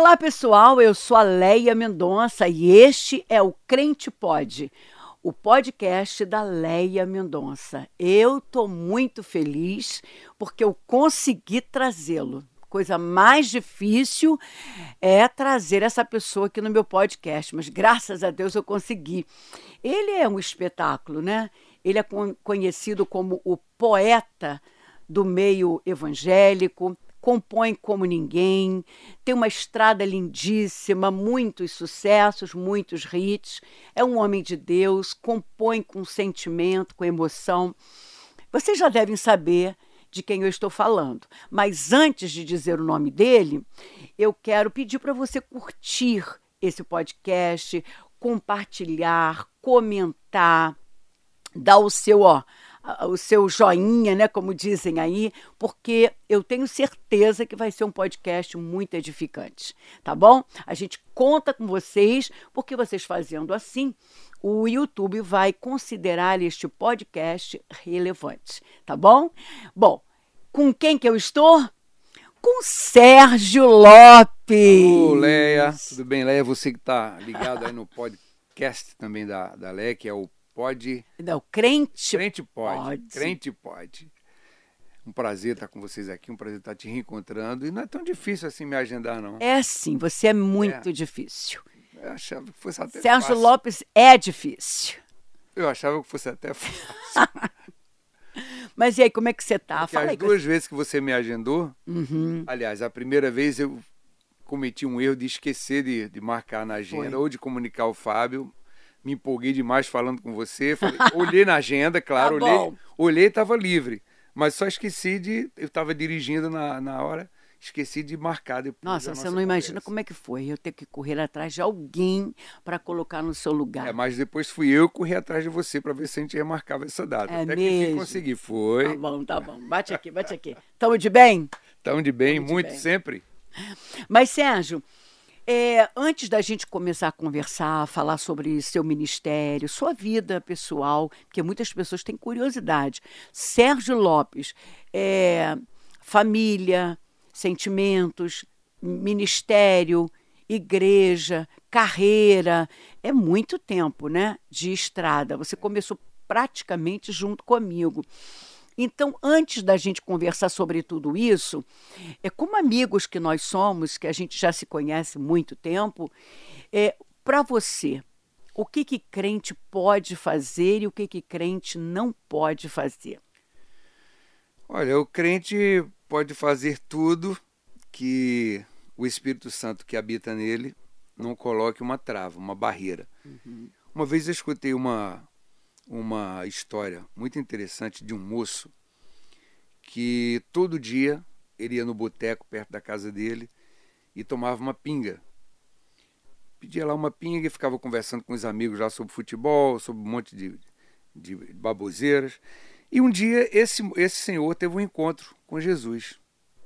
Olá, pessoal, eu sou a Leia Mendonça e este é o Crente Pod, o podcast da Leia Mendonça. Eu estou muito feliz porque eu consegui trazê-lo. Coisa mais difícil é trazer essa pessoa aqui no meu podcast, mas graças a Deus eu consegui. Ele é um espetáculo, né? Ele é conhecido como o poeta do meio evangélico, compõe como ninguém, tem uma estrada lindíssima, muitos sucessos, muitos hits, é um homem de Deus, compõe com sentimento, com emoção. Vocês já devem saber de quem eu estou falando, mas antes de dizer o nome dele, eu quero pedir para você curtir esse podcast, compartilhar, comentar, dar o seu joinha, né, como dizem aí, porque eu tenho certeza que vai ser um podcast muito edificante, tá bom? A gente conta com vocês, porque vocês fazendo assim, o YouTube vai considerar este podcast relevante, tá bom? Bom, com quem que eu estou? Com Sérgio Lopes. Alô, Leia. Tudo bem, Leia? Você que está ligado aí no podcast também da Leia, que é o Não, Crente Pod. Crente Pod. Um prazer estar com vocês aqui, um prazer estar te reencontrando. E não é tão difícil assim me agendar, não. É sim, você é muito difícil. Eu achava que fosse até Sérgio fácil. Lopes é difícil. Eu achava que fosse até fácil. Mas e aí, como é que você tá? Porque Fala as aí. duas vezes que você me agendou, aliás, a primeira vez eu cometi um erro de esquecer de marcar na agenda ou de comunicar ao Fábio. Me empolguei demais falando com você, olhei na agenda, claro, olhei e estava livre, mas só esqueci eu estava dirigindo na hora, esqueci de marcar depois. Nossa, você não imagina como é que foi, eu ter que correr atrás de alguém para colocar no seu lugar. Mas depois fui eu correr atrás de você para ver se a gente remarcava essa data. É até mesmo? que consegui, foi. Tá bom, bate aqui. Tamo de bem? Estamos de bem, muito sempre. Mas, Sérgio, antes da gente começar a conversar, falar sobre seu ministério, sua vida pessoal, porque muitas pessoas têm curiosidade. Sérgio Lopes, família, sentimentos, ministério, igreja, carreira, é muito tempo, né, de estrada. Você começou praticamente junto comigo. Então, antes da gente conversar sobre tudo isso, como amigos que nós somos, que a gente já se conhece há muito tempo, para você, o que crente pode fazer e o que crente não pode fazer? Olha, o crente pode fazer tudo que o Espírito Santo que habita nele não coloque uma trava, uma barreira. Uma vez eu escutei uma história muito interessante de um moço que todo dia ele ia no boteco perto da casa dele e tomava uma pinga. Pedia lá uma pinga e ficava conversando com os amigos lá sobre futebol, sobre um monte de baboseiras. E um dia esse senhor teve um encontro com Jesus.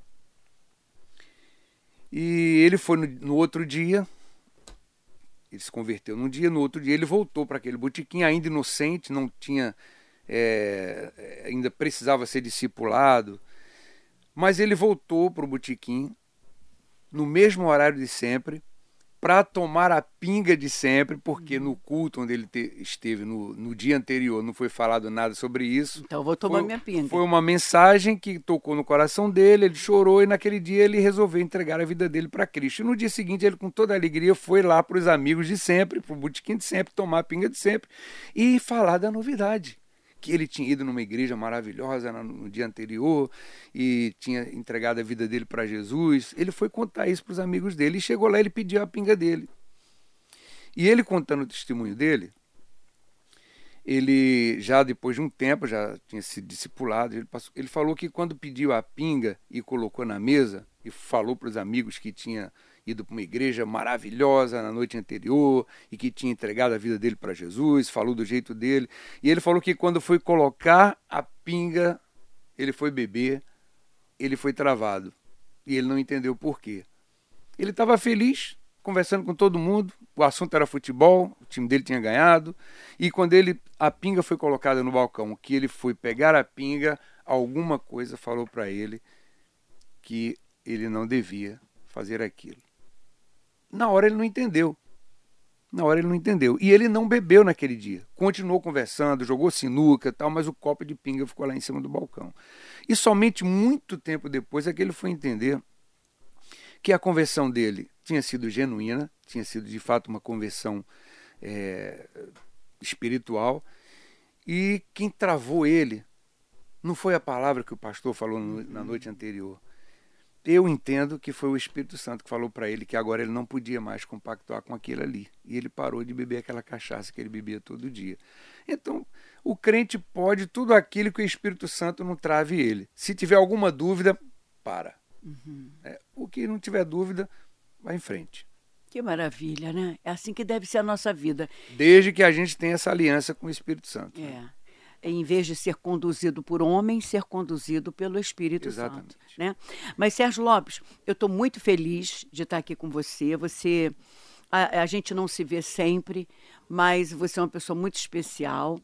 E ele foi no outro dia, ele se converteu num dia, no outro dia ele voltou para aquele botequim, ainda inocente, não tinha, ainda precisava ser discipulado, mas ele voltou para o botequim no mesmo horário de sempre, para tomar a pinga de sempre, porque no culto onde ele esteve no dia anterior não foi falado nada sobre isso. Então eu vou tomar minha pinga. Foi uma mensagem que tocou no coração dele, ele chorou e naquele dia ele resolveu entregar a vida dele para Cristo. E no dia seguinte ele com toda a alegria foi lá para os amigos de sempre, para o botequim de sempre, tomar a pinga de sempre e falar da novidade. Que ele tinha ido numa igreja maravilhosa no dia anterior e tinha entregado a vida dele para Jesus. Ele foi contar isso para os amigos dele e chegou lá e ele pediu a pinga dele. E ele contando o testemunho dele, ele já depois de um tempo, já tinha sido discipulado, ele falou que quando pediu a pinga e colocou na mesa e falou para os amigos que tinha ido para uma igreja maravilhosa na noite anterior e que tinha entregado a vida dele para Jesus, falou do jeito dele. E ele falou que quando foi colocar a pinga, ele foi beber, ele foi travado. E ele não entendeu por quê. Ele estava feliz, conversando com todo mundo, o assunto era futebol, o time dele tinha ganhado, e quando a pinga foi colocada no balcão, que ele foi pegar a pinga, alguma coisa falou para ele que ele não devia fazer aquilo. na hora ele não entendeu. Na hora ele não entendeu. E ele não bebeu naquele dia. Continuou conversando, jogou sinuca e tal, mas o copo de pinga ficou lá em cima do balcão. E somente muito tempo depois é que ele foi entender que a conversão dele tinha sido genuína, tinha sido de fato uma conversão espiritual, e quem travou ele não foi a palavra que o pastor falou na noite anterior. Eu entendo que foi o Espírito Santo que falou para ele que agora ele não podia mais compactuar com aquilo ali. E ele parou de beber aquela cachaça que ele bebia todo dia. Então, o crente pode tudo aquilo que o Espírito Santo não trave ele. Se tiver alguma dúvida, para. O que não tiver dúvida, vai em frente. Que maravilha, né? É assim que deve ser a nossa vida. Desde que a gente tenha essa aliança com o Espírito Santo. Em vez de ser conduzido por homens, ser conduzido pelo Espírito Exatamente. Santo. Né? Mas, Sérgio Lopes, eu estou muito feliz de estar aqui com você. A gente não se vê sempre, mas você é uma pessoa muito especial.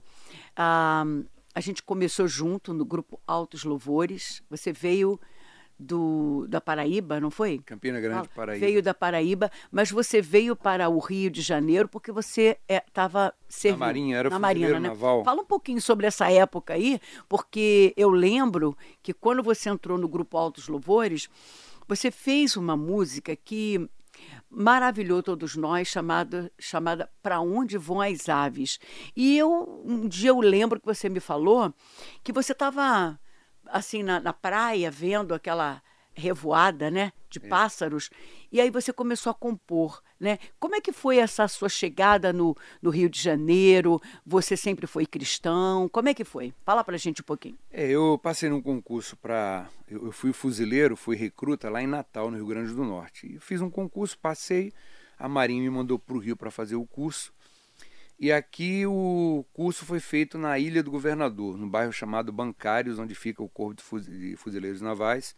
A gente começou junto no grupo Altos Louvores. Você veio da Paraíba, não foi? Campina Grande, Paraíba. Veio da Paraíba, mas você veio para o Rio de Janeiro porque você estava servindo. Na Marinha, era na fuzileiro Marina, né? naval. Fala um pouquinho sobre essa época aí, porque eu lembro que quando você entrou no grupo Altos Louvores, você fez uma música que maravilhou todos nós, chamada Pra Onde Vão as Aves. E um dia eu lembro que você me falou que você estava assim na praia, vendo aquela revoada, né, de pássaros, e aí você começou a compor, né? Como é que foi essa sua chegada no Rio de Janeiro? Você sempre foi cristão? Como é que foi? Fala pra gente um pouquinho. Eu passei num concurso eu fui fuzileiro, fui recruta lá em Natal, no Rio Grande do Norte. E fiz um concurso, passei, a Marinha me mandou para o Rio para fazer o curso. E aqui o curso foi feito na Ilha do Governador, no bairro chamado Bancários, onde fica o Corpo de Fuzileiros Navais.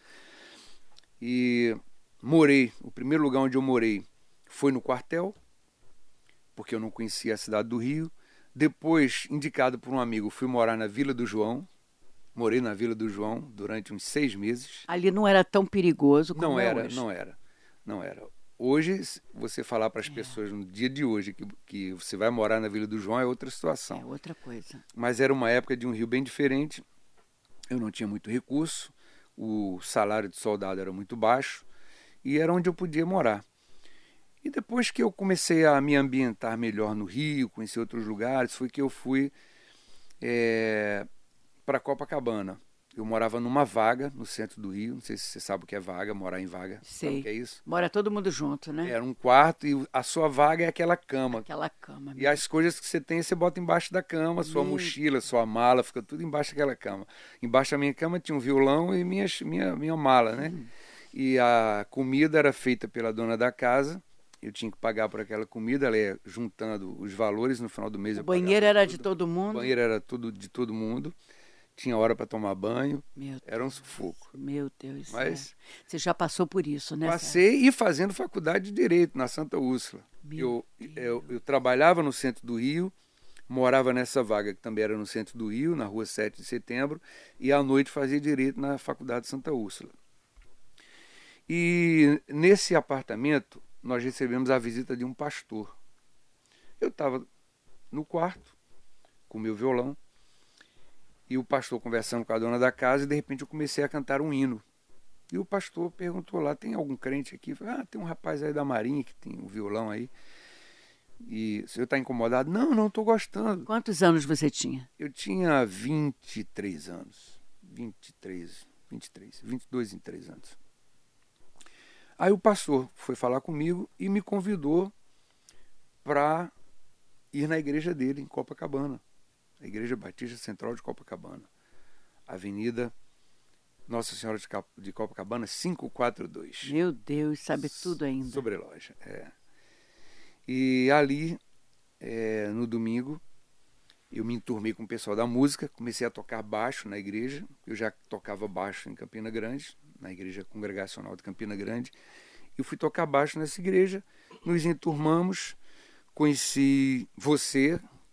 E o primeiro lugar onde eu morei foi no quartel, porque eu não conhecia a cidade do Rio. Depois, indicado por um amigo, fui morar na Vila do João. Morei na Vila do João durante uns 6 meses. Ali não era tão perigoso como Não é era, hoje. não era. Hoje, você falar para as pessoas no dia de hoje que você vai morar na Vila do João é outra situação. É outra coisa. Mas era uma época de um Rio bem diferente. Eu não tinha muito recurso, o salário de soldado era muito baixo e era onde eu podia morar. E depois que eu comecei a me ambientar melhor no Rio, conhecer outros lugares, foi que eu fui para Copacabana. Eu morava numa vaga no centro do Rio. Não sei se você sabe o que é vaga, morar em vaga. Sei. Sabe o que é isso? Mora todo mundo junto, né? Era um quarto e a sua vaga é aquela cama. Aquela cama. E as coisas que você tem, você bota embaixo da cama, sua mochila, sua mala, fica tudo embaixo daquela cama. Embaixo da minha cama tinha um violão e minha mala, né? E a comida era feita pela dona da casa. Eu tinha que pagar por aquela comida, ela ia juntando os valores no final do mês. O banheiro era de todo mundo? O banheiro era tudo de todo mundo. Tinha hora para tomar banho. Era um sufoco. Meu Deus. Mas você já passou por isso, né? Passei e fazendo faculdade de Direito na Santa Úrsula. Eu trabalhava no centro do Rio, morava nessa vaga que também era no centro do Rio, na rua 7 de setembro, e à noite fazia Direito na Faculdade de Santa Úrsula. E nesse apartamento nós recebemos a visita de um pastor. Eu estava no quarto com o meu violão, e o pastor conversando com a dona da casa, e de repente eu comecei a cantar um hino. E o pastor perguntou lá, tem algum crente aqui? Eu falei, tem um rapaz aí da Marinha que tem um violão aí. E o senhor está incomodado? Não, estou gostando. Quantos anos você tinha? Eu tinha 23 anos. 22 em 3 anos. Aí o pastor foi falar comigo e me convidou para ir na igreja dele, em Copacabana. A Igreja Batista Central de Copacabana. Avenida Nossa Senhora de Copacabana, 542. Meu Deus, sabe tudo ainda. Sobreloja, E ali, no domingo, eu me enturmei com o pessoal da música, comecei a tocar baixo na igreja. Eu já tocava baixo em Campina Grande, na Igreja Congregacional de Campina Grande. Eu fui tocar baixo nessa igreja, nos enturmamos, conheci você,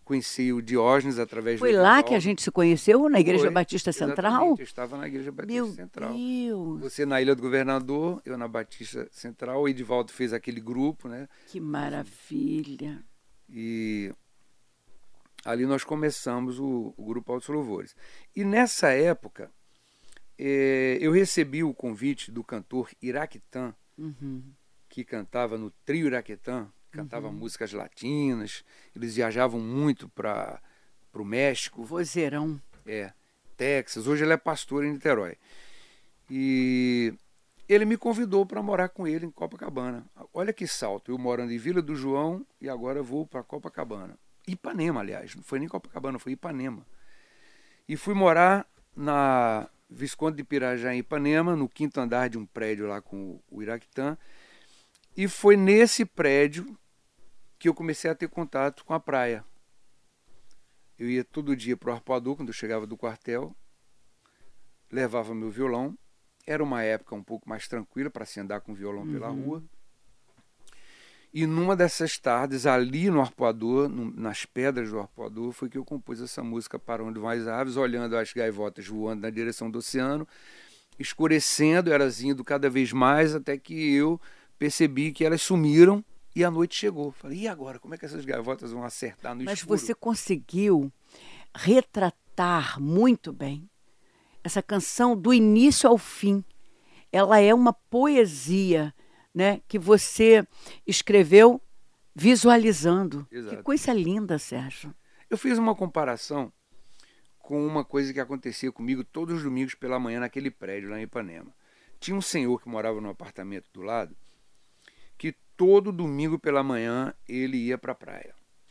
conheci o Diógenes através Foi do lá Edivaldo. que a gente se conheceu, na Igreja Foi, Batista Central? exatamente, eu estava na Igreja Batista Meu Central. Deus, Você na Ilha do Governador, eu na Batista Central, o Edivaldo fez aquele grupo, né? que maravilha. E ali nós começamos o grupo Altos Louvores. E nessa época, eu recebi o convite do cantor Iraquitã, Uhum. que cantava no trio Iraquitã, cantava músicas latinas, eles viajavam muito para o México, Vozeirão. Texas, hoje ele é pastor em Niterói. E ele me convidou para morar com ele em Copacabana. Olha que salto, eu morando em Vila do João e agora vou para Copacabana. Ipanema, aliás, não foi nem Copacabana, foi Ipanema. E fui morar na Visconde de Pirajá, em Ipanema, no 5º andar de um prédio lá com o Iraquitã. E foi nesse prédio que eu comecei a ter contato com a praia. Eu ia todo dia para o Arpoador, quando eu chegava do quartel, levava meu violão. Era uma época um pouco mais tranquila para se andar com violão pela rua. E numa dessas tardes, ali no Arpoador, nas pedras do Arpoador, foi que eu compus essa música Para Onde Vão as Aves, olhando as gaivotas voando na direção do oceano, escurecendo, elas indo cada vez mais, até que eu percebi que elas sumiram e a noite chegou. Falei, e agora? Como é que essas gaivotas vão acertar no Mas escuro? você conseguiu retratar muito bem essa canção do início ao fim. Ela é uma poesia, né, que você escreveu visualizando. Exato. Que coisa linda, Sérgio. Eu fiz uma comparação com uma coisa que acontecia comigo todos os domingos pela manhã naquele prédio lá em Ipanema. Tinha um senhor que morava no apartamento do lado, que todo domingo pela manhã ele ia para a praia.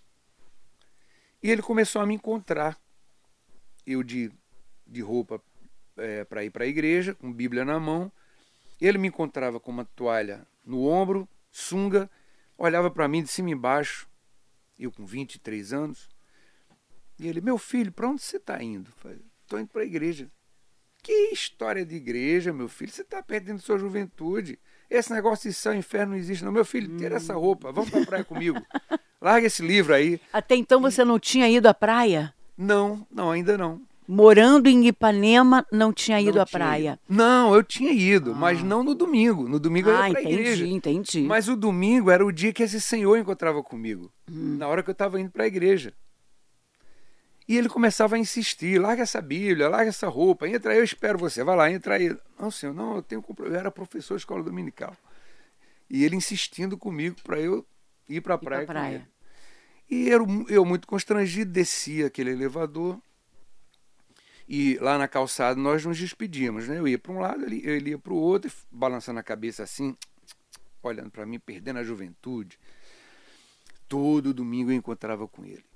E ele começou a me encontrar, eu de roupa para ir para a igreja, com Bíblia na mão. Ele me encontrava com uma toalha no ombro, sunga, olhava para mim de cima e embaixo, eu com 23 anos. E ele, meu filho, para onde você está indo? Estou indo para a igreja. Que história de igreja, meu filho? Você está perdendo sua juventude. Esse negócio de céu e inferno não existe, não. Meu filho, tira essa roupa, vamos para a praia comigo. Larga esse livro aí. Até então você não tinha ido à praia? Não, ainda não. Morando em Ipanema, não tinha ido Não à tinha praia? ido. Não, eu tinha ido, mas não no domingo. No domingo eu ia para a igreja. Entendi. Mas o domingo era o dia que esse senhor encontrava comigo, na hora que eu estava indo para a igreja. E ele começava a insistir, larga essa Bíblia, larga essa roupa, entra aí, eu espero você, vai lá, entra aí. Não, senhor, não, eu era professor de escola dominical. E ele insistindo comigo para eu ir para a praia com ele. E eu muito constrangido, descia aquele elevador e lá na calçada nós nos despedíamos, né? Eu ia para um lado, ele ia para o outro, balançando a cabeça assim, olhando para mim, perdendo a juventude. Todo domingo eu encontrava com ele.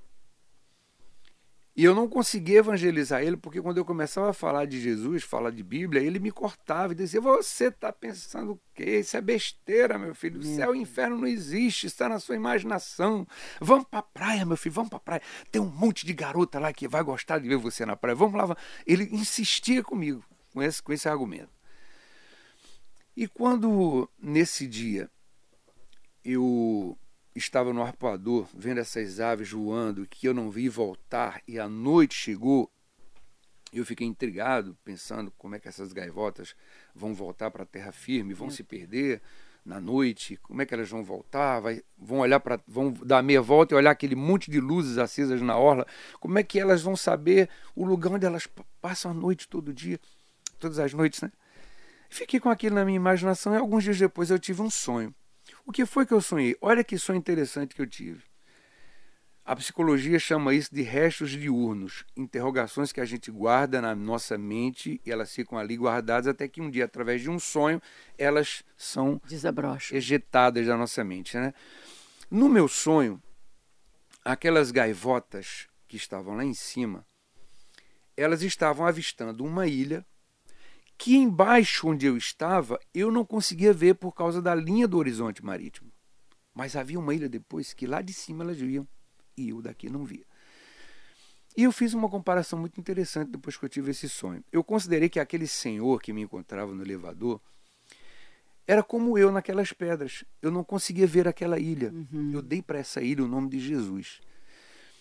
E eu não conseguia evangelizar ele, porque quando eu começava a falar de Jesus, falar de Bíblia, ele me cortava e dizia, você está pensando o quê? Isso é besteira, meu filho. O céu e o inferno não existe, está na sua imaginação. Vamos para a praia, meu filho, vamos para a praia. Tem um monte de garota lá que vai gostar de ver você na praia. Vamos lá. Ele insistia comigo com esse argumento. E quando, nesse dia, eu estava no Arpoador, vendo essas aves voando, que eu não vi voltar, e a noite chegou, eu fiquei intrigado, pensando como é que essas gaivotas vão voltar para a terra firme, vão se perder na noite, como é que elas vão voltar, vão dar meia volta e olhar aquele monte de luzes acesas na orla, como é que elas vão saber o lugar onde elas passam a noite todo dia, todas as noites, né? Fiquei com aquilo na minha imaginação e alguns dias depois eu tive um sonho. O que foi que eu sonhei? Olha que sonho interessante que eu tive. A psicologia chama isso de restos diurnos, interrogações que a gente guarda na nossa mente e elas ficam ali guardadas até que um dia, através de um sonho, elas são ejetadas da nossa mente, né? No meu sonho, aquelas gaivotas que estavam lá em cima, elas estavam avistando uma ilha que embaixo onde eu estava, eu não conseguia ver por causa da linha do horizonte marítimo. Mas havia uma ilha depois que lá de cima elas viam e eu daqui não via. E eu fiz uma comparação muito interessante depois que eu tive esse sonho. Eu considerei que aquele senhor que me encontrava no elevador era como eu naquelas pedras. Eu não conseguia ver aquela ilha. Eu dei para essa ilha o nome de Jesus.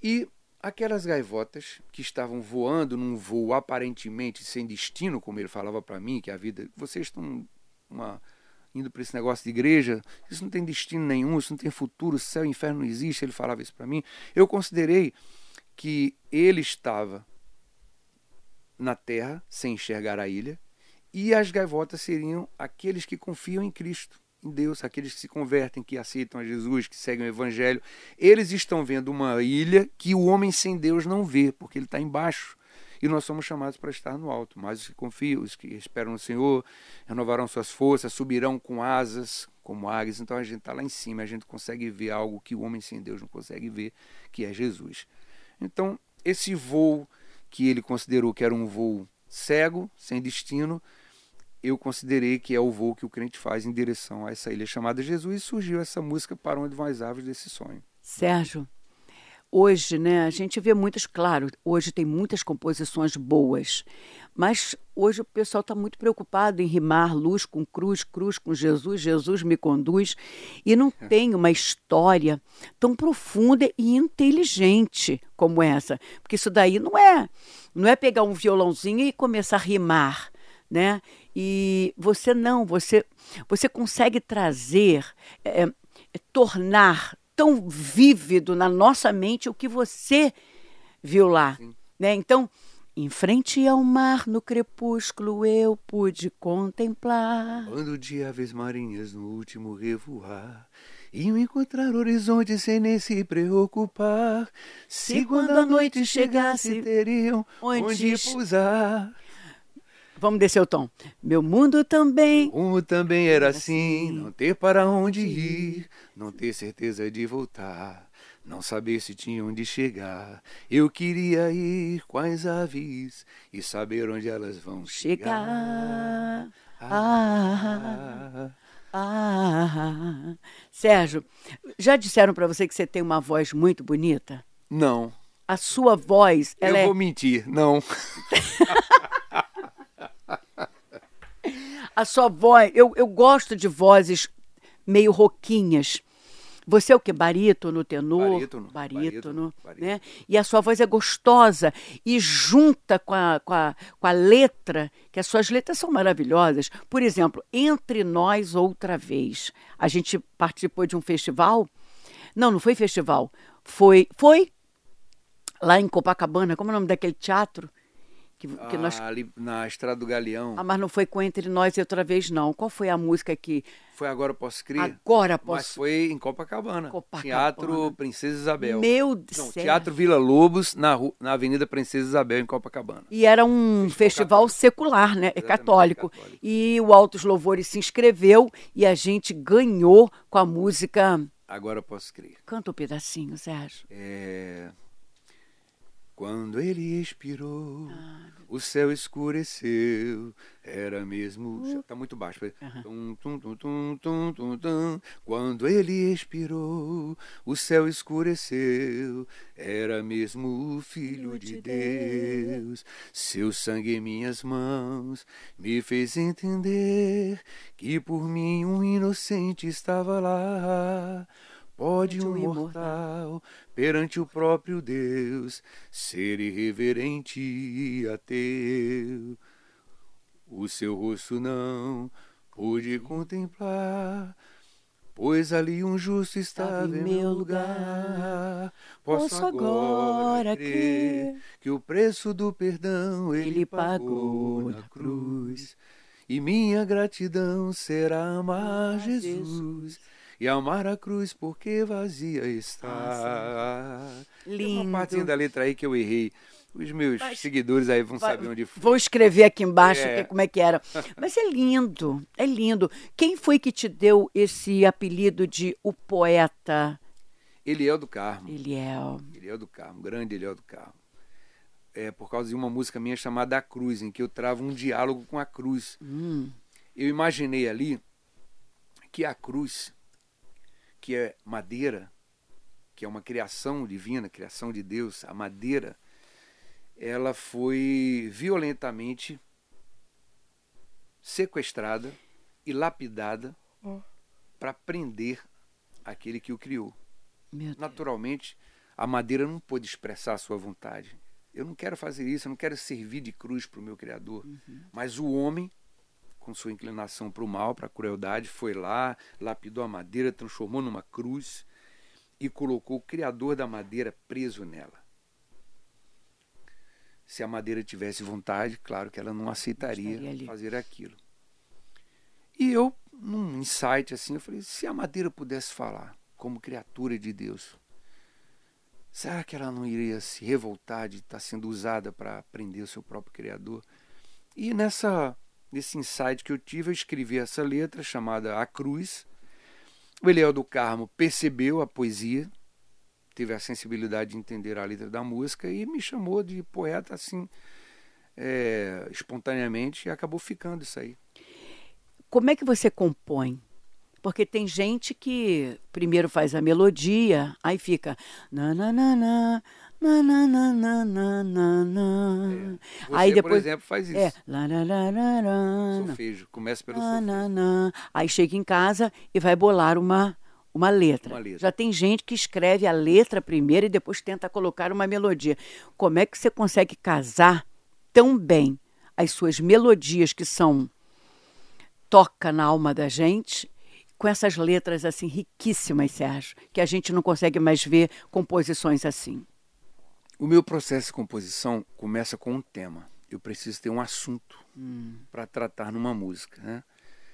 E aquelas gaivotas que estavam voando num voo aparentemente sem destino, como ele falava para mim, que a vida... Vocês estão indo para esse negócio de igreja, isso não tem destino nenhum, isso não tem futuro, céu e inferno não existe, ele falava isso para mim. Eu considerei que ele estava na terra, sem enxergar a ilha, e as gaivotas seriam aqueles que confiam em Cristo, em Deus, aqueles que se convertem, que aceitam a Jesus, que seguem o Evangelho. Eles estão vendo uma ilha que o homem sem Deus não vê, porque ele está embaixo. E nós somos chamados para estar no alto. Mas os que confiam, os que esperam no Senhor, renovarão suas forças, subirão com asas, como águias. Então a gente está lá em cima, a gente consegue ver algo que o homem sem Deus não consegue ver, que é Jesus. Então, esse voo que ele considerou que era um voo cego, sem destino, eu considerei que é o voo que o crente faz em direção a essa ilha chamada Jesus, e surgiu essa música Para Onde Vão as Aves desse sonho. Sérgio, hoje, né, a gente vê muitas, claro, hoje tem muitas composições boas, mas hoje o pessoal está muito preocupado em rimar luz com cruz, cruz com Jesus, Jesus me conduz, e não tem uma história tão profunda e inteligente como essa, porque isso daí não é pegar um violãozinho e começar a rimar, né? E você consegue trazer, tornar tão vívido na nossa mente o que você viu lá, né? Então, em frente ao mar, no crepúsculo, eu pude contemplar. Quando de aves marinhas no último revoar, iam encontrar horizonte sem nem se preocupar. Se quando a noite chegasse, teriam onde pousar. Vamos descer o tom. Meu mundo também. O mundo também era assim, não ter para onde ir, não ter certeza de voltar, não saber se tinha onde chegar. Eu queria ir com as aves e saber onde elas vão chegar. Sérgio, já disseram para você que você tem uma voz muito bonita? Não. A sua voz, ela Eu vou mentir, não. A sua voz, eu gosto de vozes meio rouquinhas. Você é o quê? Barítono, tenor? Barítono, né? E a sua voz é gostosa e junta com a letra, que as suas letras são maravilhosas. Por exemplo, Entre Nós Outra Vez. A gente participou de um festival. Não foi festival. Foi lá em Copacabana. Como é o nome daquele teatro? Que nós... Ali na Estrada do Galeão. Mas não foi com Entre Nós e Outra Vez, não. Qual foi a música que... Foi Agora Posso Crer? Agora Posso... Mas foi em Copacabana. Teatro Princesa Isabel. Meu Deus. Teatro Vila Lobos, na Avenida Princesa Isabel, em Copacabana. E era um festival secular, né? Católico. E o Altos Louvores se inscreveu e a gente ganhou com a música... Agora Posso Crer. Canta um pedacinho, Sérgio. Quando ele expirou, o céu escureceu, era mesmo... Tá muito baixo. Quando ele expirou, o céu escureceu, era mesmo o Filho de Deus. Seu sangue em minhas mãos me fez entender que por mim um inocente estava lá. Pode um mortal, perante o próprio Deus, ser irreverente e ateu. O seu rosto não pude contemplar, pois ali um justo estava em meu lugar. Posso agora crer que o preço do perdão ele pagou na cruz. E minha gratidão será amar Jesus e amar a cruz porque vazia está. Lindo. Tem uma partezinha da letra aí que eu errei. Os meus seguidores aí vão saber onde foi. Vou escrever aqui embaixo como é que era. Mas é lindo, é lindo. Quem foi que te deu esse apelido de o poeta? Eliel do Carmo. Eliel do Carmo, grande Eliel do Carmo. Por causa de uma música minha chamada A Cruz, em que eu travo um diálogo com a cruz. Eu imaginei ali que a cruz, que é madeira, que é uma criação divina, criação de Deus, a madeira, ela foi violentamente sequestrada e lapidada para prender aquele que o criou. Naturalmente, a madeira não pôde expressar a sua vontade. Eu não quero fazer isso, eu não quero servir de cruz para o meu Criador. Mas o homem, com sua inclinação para o mal, para a crueldade, foi lá, lapidou a madeira, transformou numa cruz e colocou o Criador da madeira preso nela. Se a madeira tivesse vontade, claro que ela não aceitaria fazer aquilo. E eu, num insight assim, eu falei, se a madeira pudesse falar como criatura de Deus, será que ela não iria se revoltar de estar sendo usada para prender o seu próprio Criador? E nesse insight que eu tive, eu escrevi essa letra chamada A Cruz. O Eliel do Carmo percebeu a poesia, teve a sensibilidade de entender a letra da música e me chamou de poeta assim, espontaneamente, e acabou ficando isso aí. Como é que você compõe? Porque tem gente que primeiro faz a melodia, aí fica na na na na na na na na na na na. Você, Aí depois, por exemplo, faz isso. lá, lá, lá, lá, lá, Solfejo, começa pelo na, na, solfejo. na. Aí chega em casa e vai bolar uma letra. Uma letra. Já tem gente que escreve a letra primeiro e depois tenta colocar uma melodia. Como é que você consegue casar tão bem as suas melodias que toca na alma da gente, com essas letras assim riquíssimas, Sérgio, que a gente não consegue mais ver composições assim? O meu processo de composição começa com um tema. Eu preciso ter um assunto para tratar numa música, né?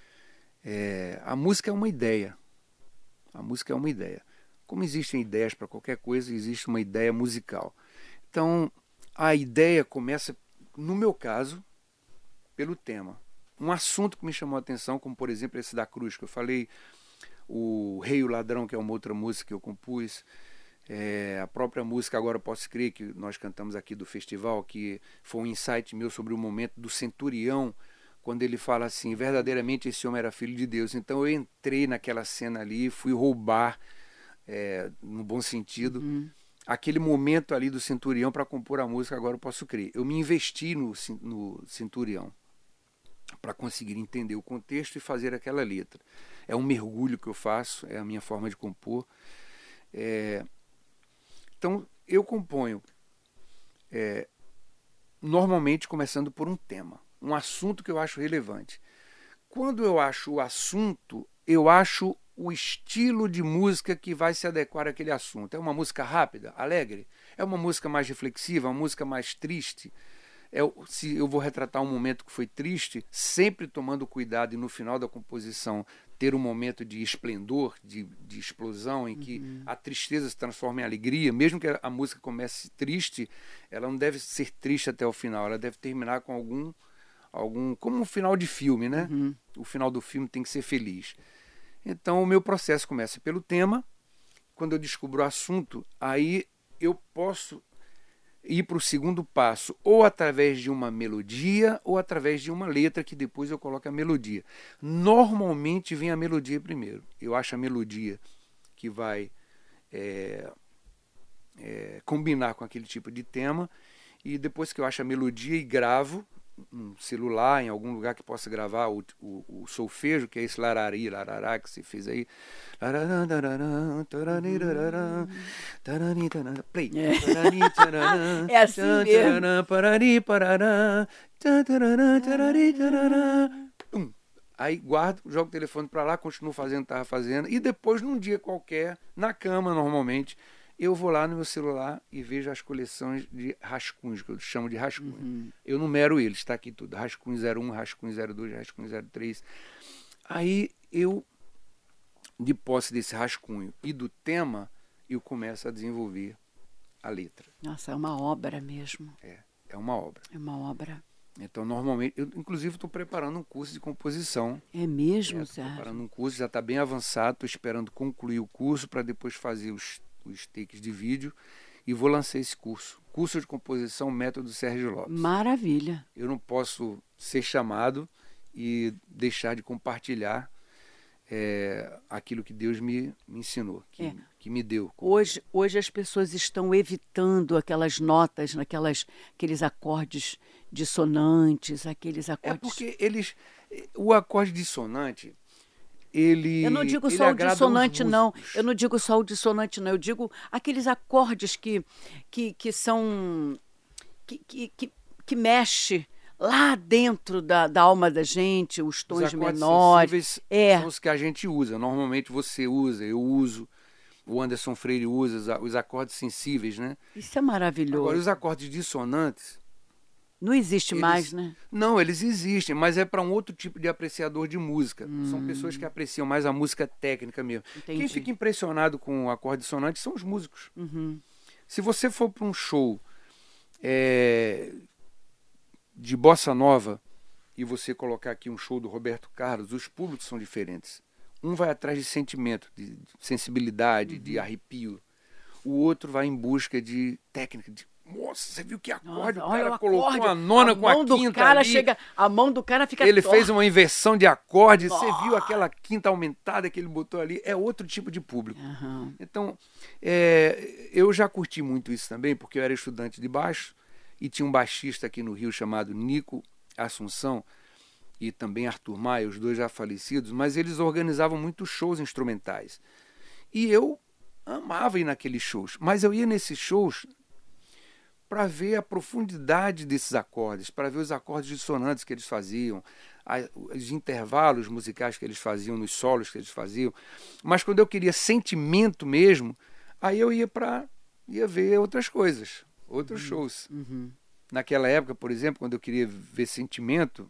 A música é uma ideia. A música é uma ideia. Como existem ideias para qualquer coisa, existe uma ideia musical. Então, a ideia começa, no meu caso, pelo tema. Um assunto que me chamou a atenção, como por exemplo esse da Cruz, que eu falei, o Rei e o Ladrão, que é uma outra música que eu compus, a própria música Agora Posso Crer, que nós cantamos aqui do festival, que foi um insight meu sobre o momento do centurião, quando ele fala assim, verdadeiramente esse homem era filho de Deus. Então eu entrei naquela cena ali, fui roubar, no bom sentido, aquele momento ali do centurião para compor a música Agora Eu Posso Crer. Eu me investi no centurião para conseguir entender o contexto e fazer aquela letra. É um mergulho que eu faço, é a minha forma de compor. Então, eu componho normalmente começando por um tema, um assunto que eu acho relevante. Quando eu acho o assunto, eu acho o estilo de música que vai se adequar àquele assunto. É uma música rápida, alegre? É uma música mais reflexiva, uma música mais triste? Se eu vou retratar um momento que foi triste, sempre tomando cuidado e no final da composição ter um momento de esplendor, de explosão, em que a tristeza se transforma em alegria, mesmo que a música comece triste, ela não deve ser triste até o final, ela deve terminar com algum como um final de filme, né? O final do filme tem que ser feliz. Então o meu processo começa pelo tema. Quando eu descubro o assunto, aí eu posso ir para o segundo passo, ou através de uma melodia, ou através de uma letra, que depois eu coloco a melodia. Normalmente vem a melodia primeiro. Eu acho a melodia que vai combinar com aquele tipo de tema, e depois que eu acho a melodia e gravo, um celular, em algum lugar que possa gravar o solfejo, que é esse larari, larará que você fez aí. Play. É assim mesmo. Aí guardo, jogo o telefone para lá, continuo fazendo o que estava fazendo, e depois, num dia qualquer, na cama normalmente, eu vou lá no meu celular e vejo as coleções de rascunhos, que eu chamo de rascunhos. Eu numero eles, está aqui tudo. Rascunho 01, rascunho 02, rascunho 03. Aí eu, de posse desse rascunho e do tema, eu começo a desenvolver a letra. Nossa, é uma obra mesmo. É uma obra. É uma obra. Então, normalmente, eu inclusive estou preparando um curso de composição. É mesmo, Estou Sérgio? preparando um curso, já está bem avançado, estou esperando concluir o curso para depois fazer os takes de vídeo, e vou lançar esse curso de composição Método Sérgio Lopes. Maravilha. Eu não posso ser chamado e deixar de compartilhar aquilo que Deus me ensinou, que me deu. Hoje as pessoas estão evitando aquelas notas, aqueles acordes dissonantes, aqueles acordes... porque o acorde dissonante, Eu não digo ele só o agrada aos dissonante, não. músicos. Eu não digo só o dissonante, não. Eu digo aqueles acordes que são. Que mexe lá dentro da alma da gente, os Os tons acordes menores. sensíveis É. são os que a gente usa. Normalmente você usa, eu uso, o Anderson Freire usa os acordes sensíveis, né? Isso é Agora, os maravilhoso. acordes dissonantes, Não existe mais, eles né? não, eles existem, mas é para um outro tipo de apreciador de música. São pessoas que apreciam mais a música técnica mesmo. Quem Entendi. fica impressionado com o acorde dissonante são os músicos. Uhum. Se você for para um show de bossa nova e você colocar aqui um show do Roberto Carlos, os públicos são diferentes. Um vai atrás de sentimento, de sensibilidade, de arrepio. O outro vai em busca de técnica, de nossa, você viu que acorde? Nossa, O olha cara o colocou acorde. a nona com a mão do quinta cara ali. chega, a mão do cara fica Ele torta. fez uma inversão de acorde, você Nossa. viu aquela quinta aumentada que ele botou ali, é outro tipo de público. Aham. Então, eu já curti muito isso também, porque eu era estudante de baixo e tinha um baixista aqui no Rio chamado Nico Assunção e também Arthur Maia, os dois já falecidos, mas eles organizavam muitos shows instrumentais. E eu amava ir naqueles shows, mas eu ia nesses shows para ver a profundidade desses acordes, para ver os acordes dissonantes que eles faziam, os intervalos musicais que eles faziam, nos solos que eles faziam. Mas quando eu queria sentimento mesmo, aí eu ia ver outras coisas, outros shows. Uhum. Naquela época, por exemplo, quando eu queria ver sentimento,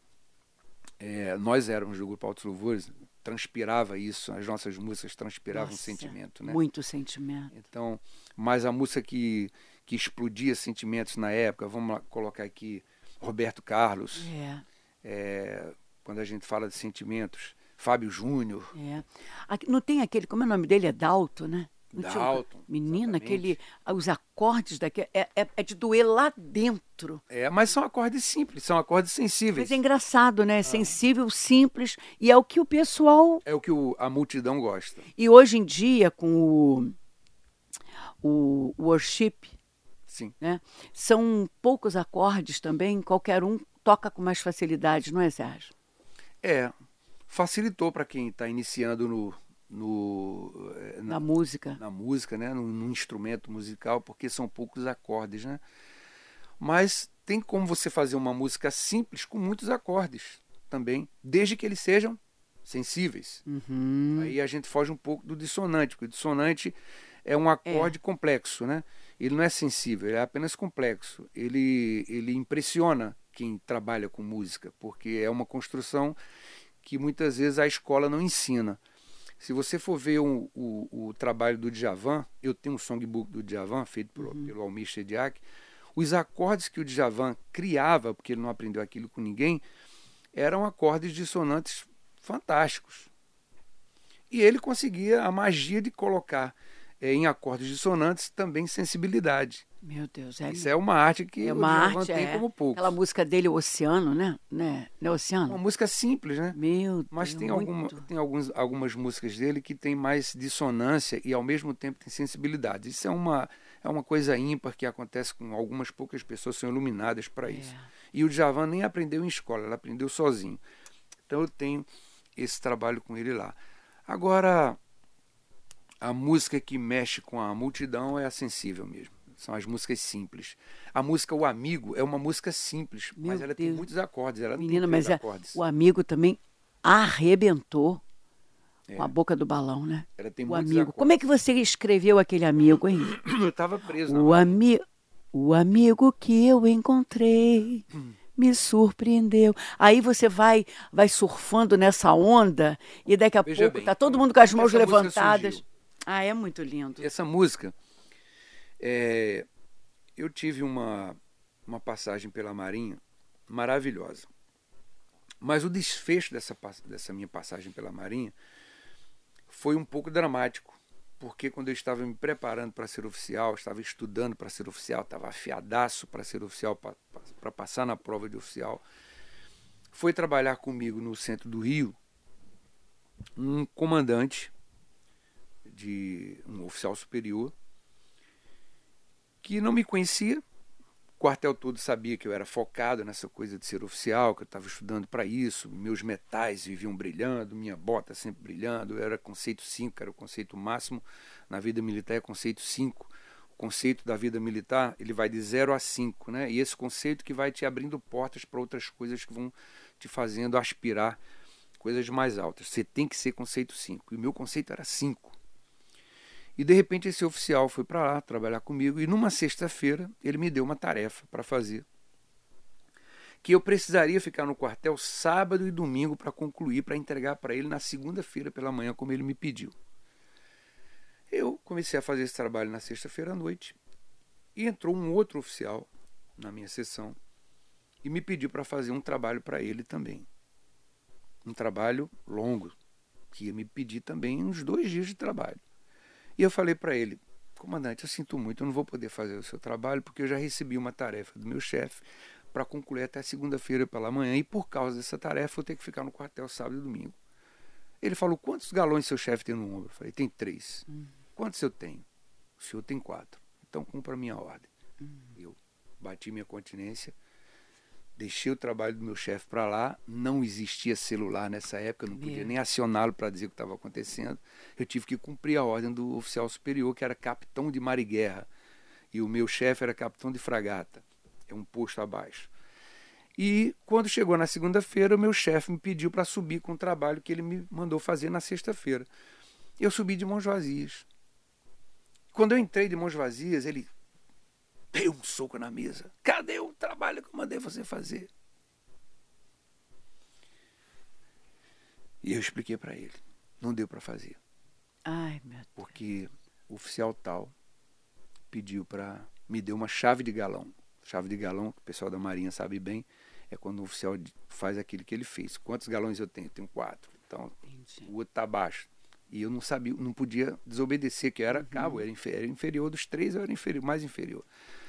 nós éramos do Grupo Altos Louvores, transpirava isso, as nossas músicas transpiravam Nossa, sentimento, né? muito sentimento. Então, mas a música que explodia sentimentos na época, vamos lá colocar aqui Roberto Carlos, quando a gente fala de sentimentos, Fábio Júnior. Não tem aquele, como é o nome dele? É Dalton, né? Não tinha Dalton, menina, exatamente. os acordes daquele, é de doer lá dentro. Mas são acordes simples, são acordes sensíveis. Mas é engraçado, né? É sensível, simples, e é o que o pessoal... É o que a multidão gosta. E hoje em dia, com o worship, Sim. né? São poucos acordes também, qualquer um toca com mais facilidade, não é, Sérgio? Facilitou para quem está iniciando Na música. na música, né? No instrumento musical, porque são poucos acordes, né? Mas tem como você fazer uma música simples com muitos acordes também, desde que eles sejam sensíveis. Uhum. Aí a gente foge um pouco do dissonante, porque o dissonante é um acorde complexo, né? Ele não é sensível, ele é apenas complexo. Ele impressiona quem trabalha com música, porque é uma construção que muitas vezes a escola não ensina. Se você for ver o trabalho do Djavan, eu tenho um songbook do Djavan, feito pelo Almir Shediac, os acordes que o Djavan criava, porque ele não aprendeu aquilo com ninguém, eram acordes dissonantes fantásticos. E ele conseguia a magia de colocar em acordes dissonantes também sensibilidade. Meu Deus, Isso é uma arte que o Djavan tem como poucos. Aquela música dele, Oceano, né? Não é Oceano? Uma música simples, né? Meu Mas Deus, tem algumas músicas dele que tem mais dissonância e ao mesmo tempo tem sensibilidade. Isso é uma coisa ímpar que acontece com algumas poucas pessoas que são iluminadas para isso. E o Djavan nem aprendeu em escola, ele aprendeu sozinho. Então eu tenho esse trabalho com ele lá. Agora, a música que mexe com a multidão é a sensível mesmo. São as músicas simples. A música O Amigo é uma música simples, mas ela tem muitos acordes. Ela não tem três acordes. O Amigo também arrebentou com a boca do balão, né? Ela tem o muitos Amigo. acordes. Como é que você escreveu aquele amigo, hein? Eu estava preso. O amigo que eu encontrei me surpreendeu. Aí você vai surfando nessa onda e daqui a pouco tá todo mundo com as mãos levantadas. É muito lindo. Essa música, eu tive uma passagem pela Marinha maravilhosa. Mas o desfecho dessa minha passagem pela Marinha foi um pouco dramático, porque quando eu estava me preparando para ser oficial, estava estudando para ser oficial, estava afiadaço para ser oficial, para passar na prova de oficial, foi trabalhar comigo no centro do Rio um comandante, um oficial superior, que não me conhecia, quartel todo sabia que eu era focado nessa coisa de ser oficial, que eu estava estudando para isso, meus metais viviam brilhando, minha bota sempre brilhando, eu era conceito 5, era o conceito máximo na vida militar, é conceito 5. O conceito da vida militar, ele vai de 0 a 5, né? E esse conceito que vai te abrindo portas para outras coisas que vão te fazendo aspirar coisas mais altas. Você tem que ser conceito 5, e o meu conceito era 5. E de repente esse oficial foi para lá trabalhar comigo e numa sexta-feira ele me deu uma tarefa para fazer. Que eu precisaria ficar no quartel sábado e domingo para concluir, para entregar para ele na segunda-feira pela manhã, como ele me pediu. Eu comecei a fazer esse trabalho na sexta-feira à noite e entrou um outro oficial na minha sessão e me pediu para fazer um trabalho para ele também. Um trabalho longo, que ia me pedir também uns 2 dias de trabalho. E eu falei para ele, comandante, eu sinto muito, eu não vou poder fazer o seu trabalho porque eu já recebi uma tarefa do meu chefe para concluir até segunda-feira pela manhã e por causa dessa tarefa eu vou ter que ficar no quartel sábado e domingo. Ele falou, quantos galões seu chefe tem no ombro? Eu falei, tem 3. Quantos eu tenho? O senhor tem 4. Então cumpra a minha ordem. Eu bati minha continência, deixei o trabalho do meu chefe para lá, não existia celular nessa época, não podia nem acioná-lo para dizer o que estava acontecendo. Eu tive que cumprir a ordem do oficial superior, que era capitão de mar e guerra, e o meu chefe era capitão de fragata, é um posto abaixo. E quando chegou na segunda-feira, o meu chefe me pediu para subir com o trabalho que ele me mandou fazer na sexta-feira. Eu subi de mãos vazias. Quando eu entrei de mãos vazias, ele deu um soco na mesa. Cadê o trabalho que eu mandei você fazer? E eu expliquei para ele. Não deu para fazer. Ai, meu Deus. Porque o oficial tal pediu para... Me deu uma chave de galão. Chave de galão, que o pessoal da Marinha sabe bem, é quando o oficial faz aquilo que ele fez. Quantos galões eu tenho? Eu tenho 4. Então, o outro está abaixo. E eu não sabia, não podia desobedecer, que eu era cabo, era inferior dos 3, eu era mais inferior.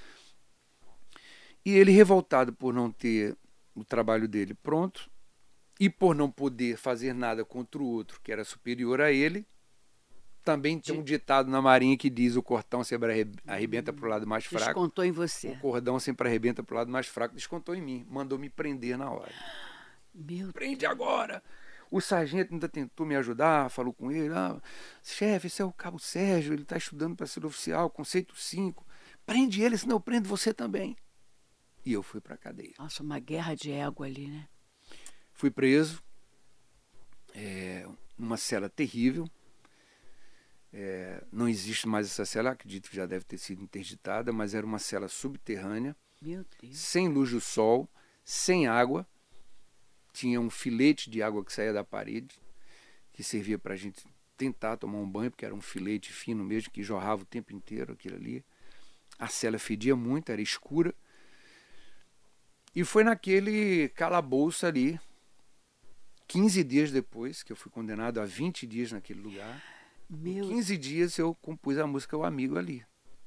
E ele, revoltado por não ter o trabalho dele pronto e por não poder fazer nada contra o outro que era superior a ele, também tem um ditado na Marinha que diz o cordão sempre arrebenta para o lado mais fraco. Descontou em você. O cordão sempre arrebenta para o lado mais fraco. Descontou em mim. Mandou me prender na hora. Prende agora! O sargento ainda tentou me ajudar, falou com ele, chefe, esse é o cabo Sérgio, ele está estudando para ser oficial, conceito 5. Prende ele, senão eu prendo você também. E eu fui para a cadeia. Nossa, uma guerra de ego ali, né? Fui preso, numa cela terrível. Não existe mais essa cela, acredito que já deve ter sido interditada, mas era uma cela subterrânea, Meu Deus. sem luz do sol, sem água. Tinha um filete de água que saía da parede, que servia para a gente tentar tomar um banho, porque era um filete fino mesmo, que jorrava o tempo inteiro aquilo ali. A cela fedia muito, era escura. E foi naquele calabouço ali, 15 dias depois, que eu fui condenado a 20 dias naquele lugar. Em 15 dias eu compus a música O Amigo ali.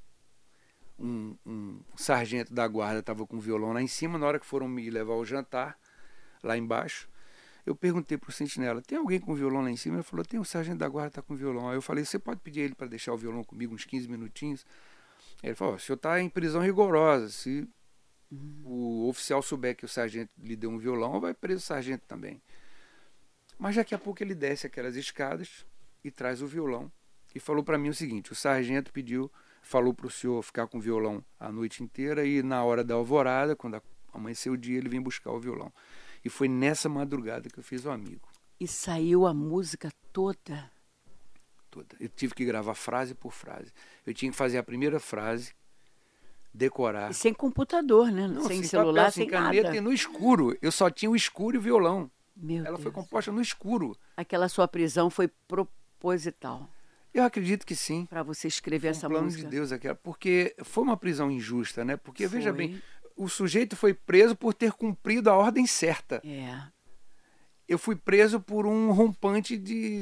Um sargento da guarda estava com o violão lá em cima, na hora que foram me levar ao jantar, lá embaixo, eu perguntei para o sentinela, tem alguém com violão lá em cima? Ele falou, tem, o sargento da guarda está com violão. Aí eu falei, você pode pedir a ele para deixar o violão comigo uns 15 minutinhos? Aí ele falou, o senhor está em prisão rigorosa, se o oficial souber que o sargento lhe deu um violão, vai preso o sargento também. Mas daqui a pouco ele desce aquelas escadas e traz o violão e falou para mim o seguinte, o sargento falou para o senhor ficar com o violão a noite inteira e na hora da alvorada, quando amanheceu o dia, ele vem buscar o violão. E foi nessa madrugada que eu fiz O Amigo. E saiu a música toda? Toda. Eu tive que gravar frase por frase. Eu tinha que fazer a primeira frase, decorar. E sem computador, né? Não, sem celular, papel, sem caneta nada. E no escuro. Eu só tinha o escuro e o violão. Meu Ela Deus. foi composta no escuro. Aquela sua prisão foi proposital Eu acredito que sim. para você escrever essa plano música? de Deus aquela. Porque foi uma prisão injusta, né? Porque, Foi. veja bem, o sujeito foi preso por ter cumprido a ordem certa. Eu fui preso por um rompante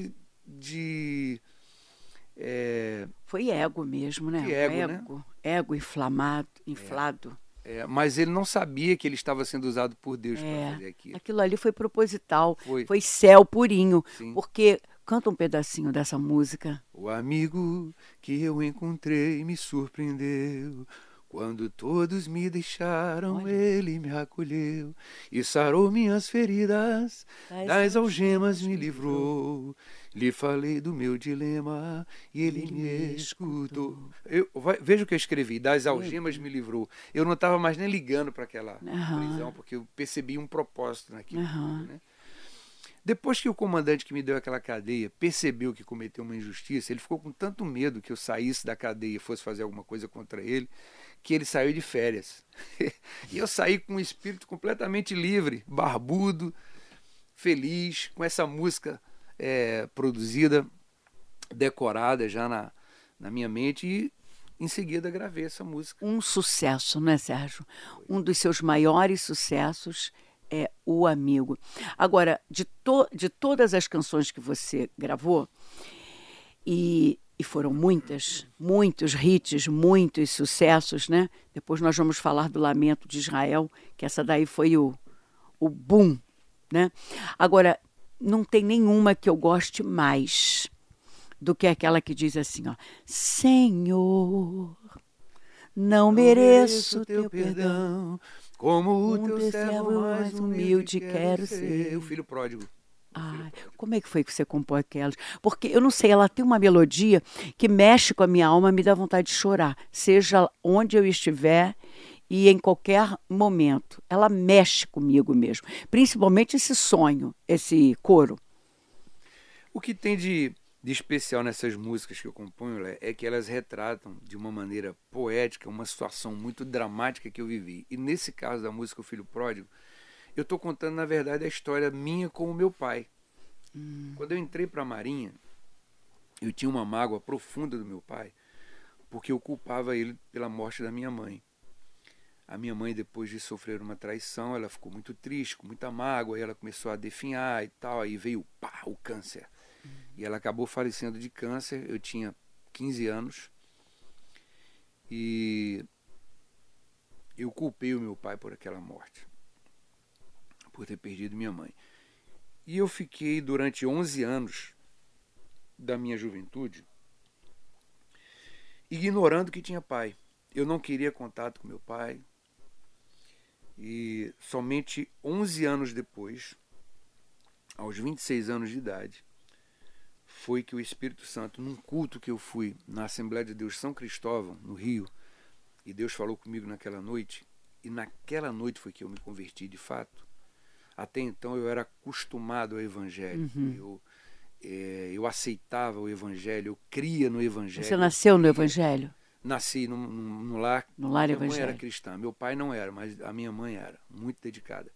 Foi ego mesmo, né? De ego, né? Ego inflado. Mas ele não sabia que ele estava sendo usado por Deus para fazer aquilo. Aquilo ali foi proposital. Foi. Foi céu purinho. Sim. Porque, canta um pedacinho dessa música. O amigo que eu encontrei me surpreendeu Quando todos me deixaram, ele me acolheu e sarou minhas feridas, das algemas me livrou. Lhe falei do meu dilema e ele me escutou. Veja o que eu escrevi, das algemas me livrou. Eu não estava mais nem ligando para aquela prisão, porque eu percebi um propósito naquilo. Né? Depois que o comandante que me deu aquela cadeia percebeu que cometeu uma injustiça, ele ficou com tanto medo que eu saísse da cadeia e fosse fazer alguma coisa contra ele, que ele saiu de férias. E eu saí com um espírito completamente livre, barbudo, feliz, com essa música produzida, decorada já na minha mente, e em seguida gravei essa música. Um sucesso, não é, Sérgio? Um dos seus maiores sucessos é O Amigo. Agora, de todas as canções que você gravou, e foram muitos hits, muitos sucessos, né? Depois nós vamos falar do Lamento de Israel, que essa daí foi o boom, né? Agora, não tem nenhuma que eu goste mais do que aquela que diz assim, ó: Senhor, não mereço teu perdão, como o teu servo mais humilde quero ser. O filho pródigo. Como é que foi que você compôs aquelas? Porque eu não sei, ela tem uma melodia que mexe com a minha alma, me dá vontade de chorar, seja onde eu estiver e em qualquer momento. Ela mexe comigo mesmo, principalmente esse sonho, esse coro. O que tem de especial nessas músicas que eu componho é que elas retratam de uma maneira poética uma situação muito dramática que eu vivi. E nesse caso da música O Filho Pródigo, eu estou contando, na verdade, a história minha com o meu pai. Quando eu entrei para a Marinha, eu tinha uma mágoa profunda do meu pai, porque eu culpava ele pela morte da minha mãe. A minha mãe, depois de sofrer uma traição, ela ficou muito triste, com muita mágoa, e ela começou a definhar e tal, aí veio o câncer. E ela acabou falecendo de câncer, eu tinha 15 anos, e eu culpei o meu pai por aquela morte, por ter perdido minha mãe. E eu fiquei durante 11 anos da minha juventude ignorando que tinha pai. Eu não queria contato com meu pai. E somente 11 anos depois, aos 26 anos de idade, foi que o Espírito Santo, num culto que eu fui na Assembleia de Deus São Cristóvão, no Rio, e Deus falou comigo naquela noite, e naquela noite foi que eu me converti de fato. Até então eu era acostumado ao Evangelho, eu aceitava o Evangelho, eu cria no Evangelho. Você nasceu no Evangelho? Nasci no lar. No lar minha evangélico. mãe era cristã, meu pai não era, mas a minha mãe era, muito dedicada.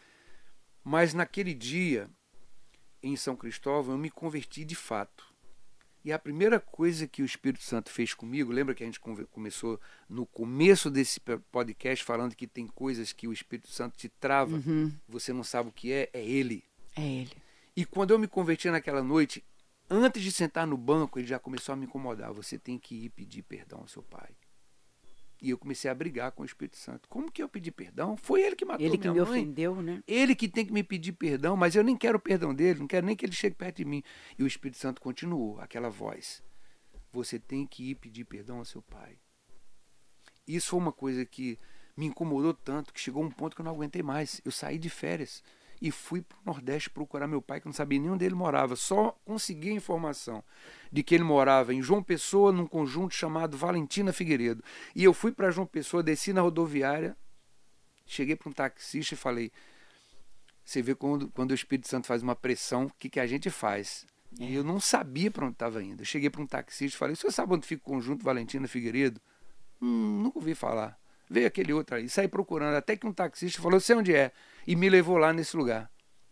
Mas naquele dia, em São Cristóvão, eu me converti de fato. E a primeira coisa que o Espírito Santo fez comigo, lembra que a gente começou no começo desse podcast falando que tem coisas que o Espírito Santo te trava, você não sabe o que é ele. É ele. E quando eu me converti naquela noite, antes de sentar no banco, ele já começou a me incomodar. Você tem que ir pedir perdão ao seu pai. E eu comecei a brigar com o Espírito Santo. Como que eu pedi perdão? Foi ele que matou minha mãe. Ele que me ofendeu, né? Ele que tem que me pedir perdão, mas eu nem quero o perdão dele, não quero nem que ele chegue perto de mim. E o Espírito Santo continuou, aquela voz. Você tem que ir pedir perdão ao seu pai. Isso foi uma coisa que me incomodou tanto, que chegou um ponto que eu não aguentei mais. Eu saí de férias e fui para o Nordeste procurar meu pai, que eu não sabia nem onde ele morava. Só consegui a informação de que ele morava em João Pessoa, num conjunto chamado Valentina Figueiredo. E eu fui para João Pessoa, desci na rodoviária, cheguei para um taxista e falei, você vê quando o Espírito Santo faz uma pressão, o que a gente faz? E eu não sabia para onde estava indo. Eu cheguei para um taxista e falei, você sabe onde fica o conjunto Valentina Figueiredo? Nunca ouvi falar. Veio aquele outro aí, saí procurando, até que um taxista falou, sei onde é, e me levou lá nesse lugar.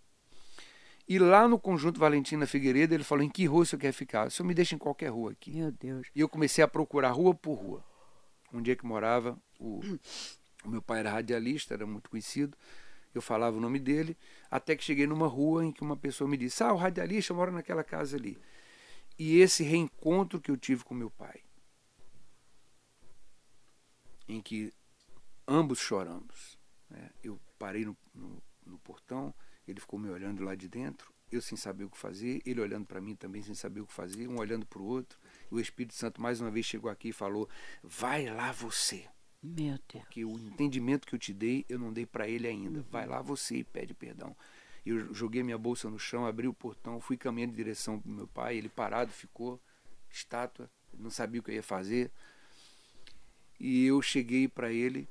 E lá no conjunto Valentina Figueiredo, ele falou, em que rua você quer ficar? O senhor me deixa em qualquer rua aqui. Meu Deus. E eu comecei a procurar rua por rua. Onde é que morava, o meu pai era radialista, era muito conhecido, eu falava o nome dele, até que cheguei numa rua em que uma pessoa me disse, o radialista mora naquela casa ali. E esse reencontro que eu tive com meu pai, em que ambos choramos, né? Eu parei no portão, ele ficou me olhando lá de dentro, eu sem saber o que fazer, ele olhando para mim também sem saber o que fazer, um olhando para o outro. O Espírito Santo mais uma vez chegou aqui e falou, vai lá você, Meu Deus. Porque o entendimento que eu te dei, eu não dei para ele ainda. Vai lá você e pede perdão. Eu joguei minha bolsa no chão, abri o portão, fui caminhando em direção pro meu pai, ele parado ficou, estátua, não sabia o que eu ia fazer. E eu cheguei para ele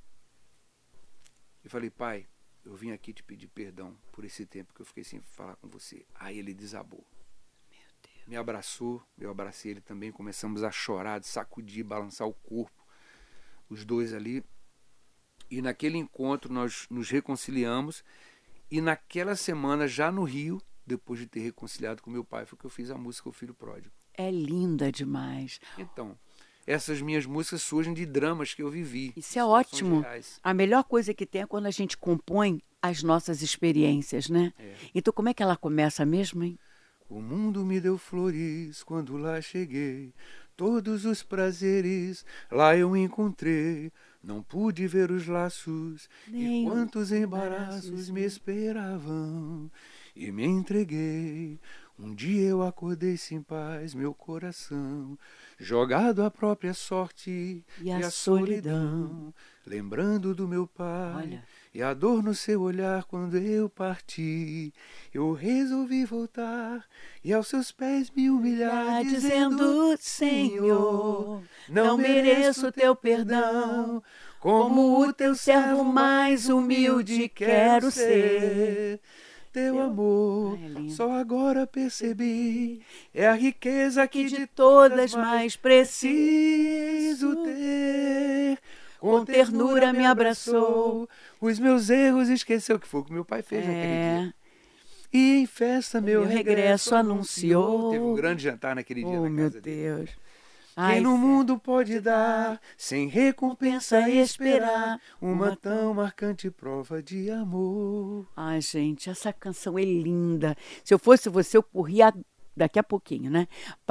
e falei, pai, eu vim aqui te pedir perdão por esse tempo que eu fiquei sem falar com você. Aí ele desabou. Meu Deus. Me abraçou, eu abracei ele também, começamos a chorar, de sacudir, balançar o corpo, os dois ali. E naquele encontro nós nos reconciliamos. E naquela semana, já no Rio, depois de ter reconciliado com meu pai, foi que eu fiz a música O Filho Pródigo. É linda demais. Então, essas minhas músicas surgem de dramas que eu vivi. Isso é situações ótimo. reais. A melhor coisa que tem é quando a gente compõe as nossas experiências, né? É. Então, como é que ela começa mesmo, hein? O mundo me deu flores quando lá cheguei, todos os prazeres lá eu encontrei. Não pude ver os laços Nem e quantos embaraços embaraços me esperavam. E me entreguei. Um dia eu acordei sem paz, meu coração, jogado à própria sorte E a solidão. Lembrando do meu pai. Olha. E a dor no seu olhar quando eu parti, eu resolvi voltar e aos seus pés me humilhar, dizendo, Senhor, não mereço teu perdão, como o teu servo mais humilde quero ser. Teu amor, Ai, é lindo. só agora percebi, é a riqueza que Que de todas mais preciso preciso ter. Com ternura me abraçou, os meus erros esqueceu, que foi o que meu pai fez naquele dia. E em festa meu regresso anunciou. Teve um grande jantar naquele dia Oh, na meu casa dele. Deus. Quem Ai, no Sérgio, mundo pode dar, sem recompensa esperar, uma tão marcante prova de amor. Ai, gente, essa canção é linda. Se eu fosse você, eu corria daqui a pouquinho, né?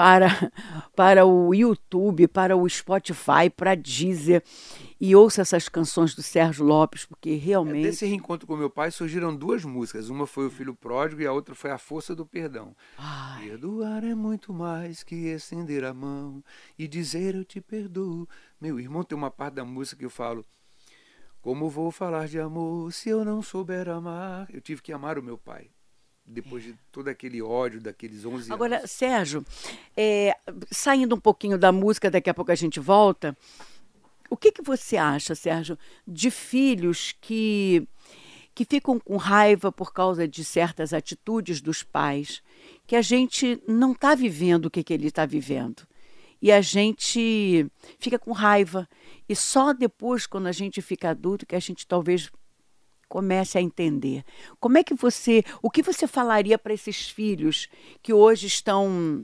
Para o YouTube, para o Spotify, para a Deezer. E ouça essas canções do Sérgio Lopes, porque realmente... Desse reencontro com meu pai surgiram duas músicas. Uma foi O Filho Pródigo e a outra foi A Força do Perdão. Ai, Perdoar é muito mais que estender a mão e dizer eu te perdoo. Meu irmão, tem uma parte da música que eu falo: como vou falar de amor se eu não souber amar? Eu tive que amar o meu pai. Depois de todo aquele ódio daqueles 11 agora, anos. Sérgio, saindo um pouquinho da música, daqui a pouco a gente volta. O que você acha, Sérgio, de filhos que ficam com raiva por causa de certas atitudes dos pais, que a gente não está vivendo o que ele está vivendo? E a gente fica com raiva. E só depois, quando a gente fica adulto, que a gente talvez comece a entender. Como é que o que você falaria para esses filhos que hoje estão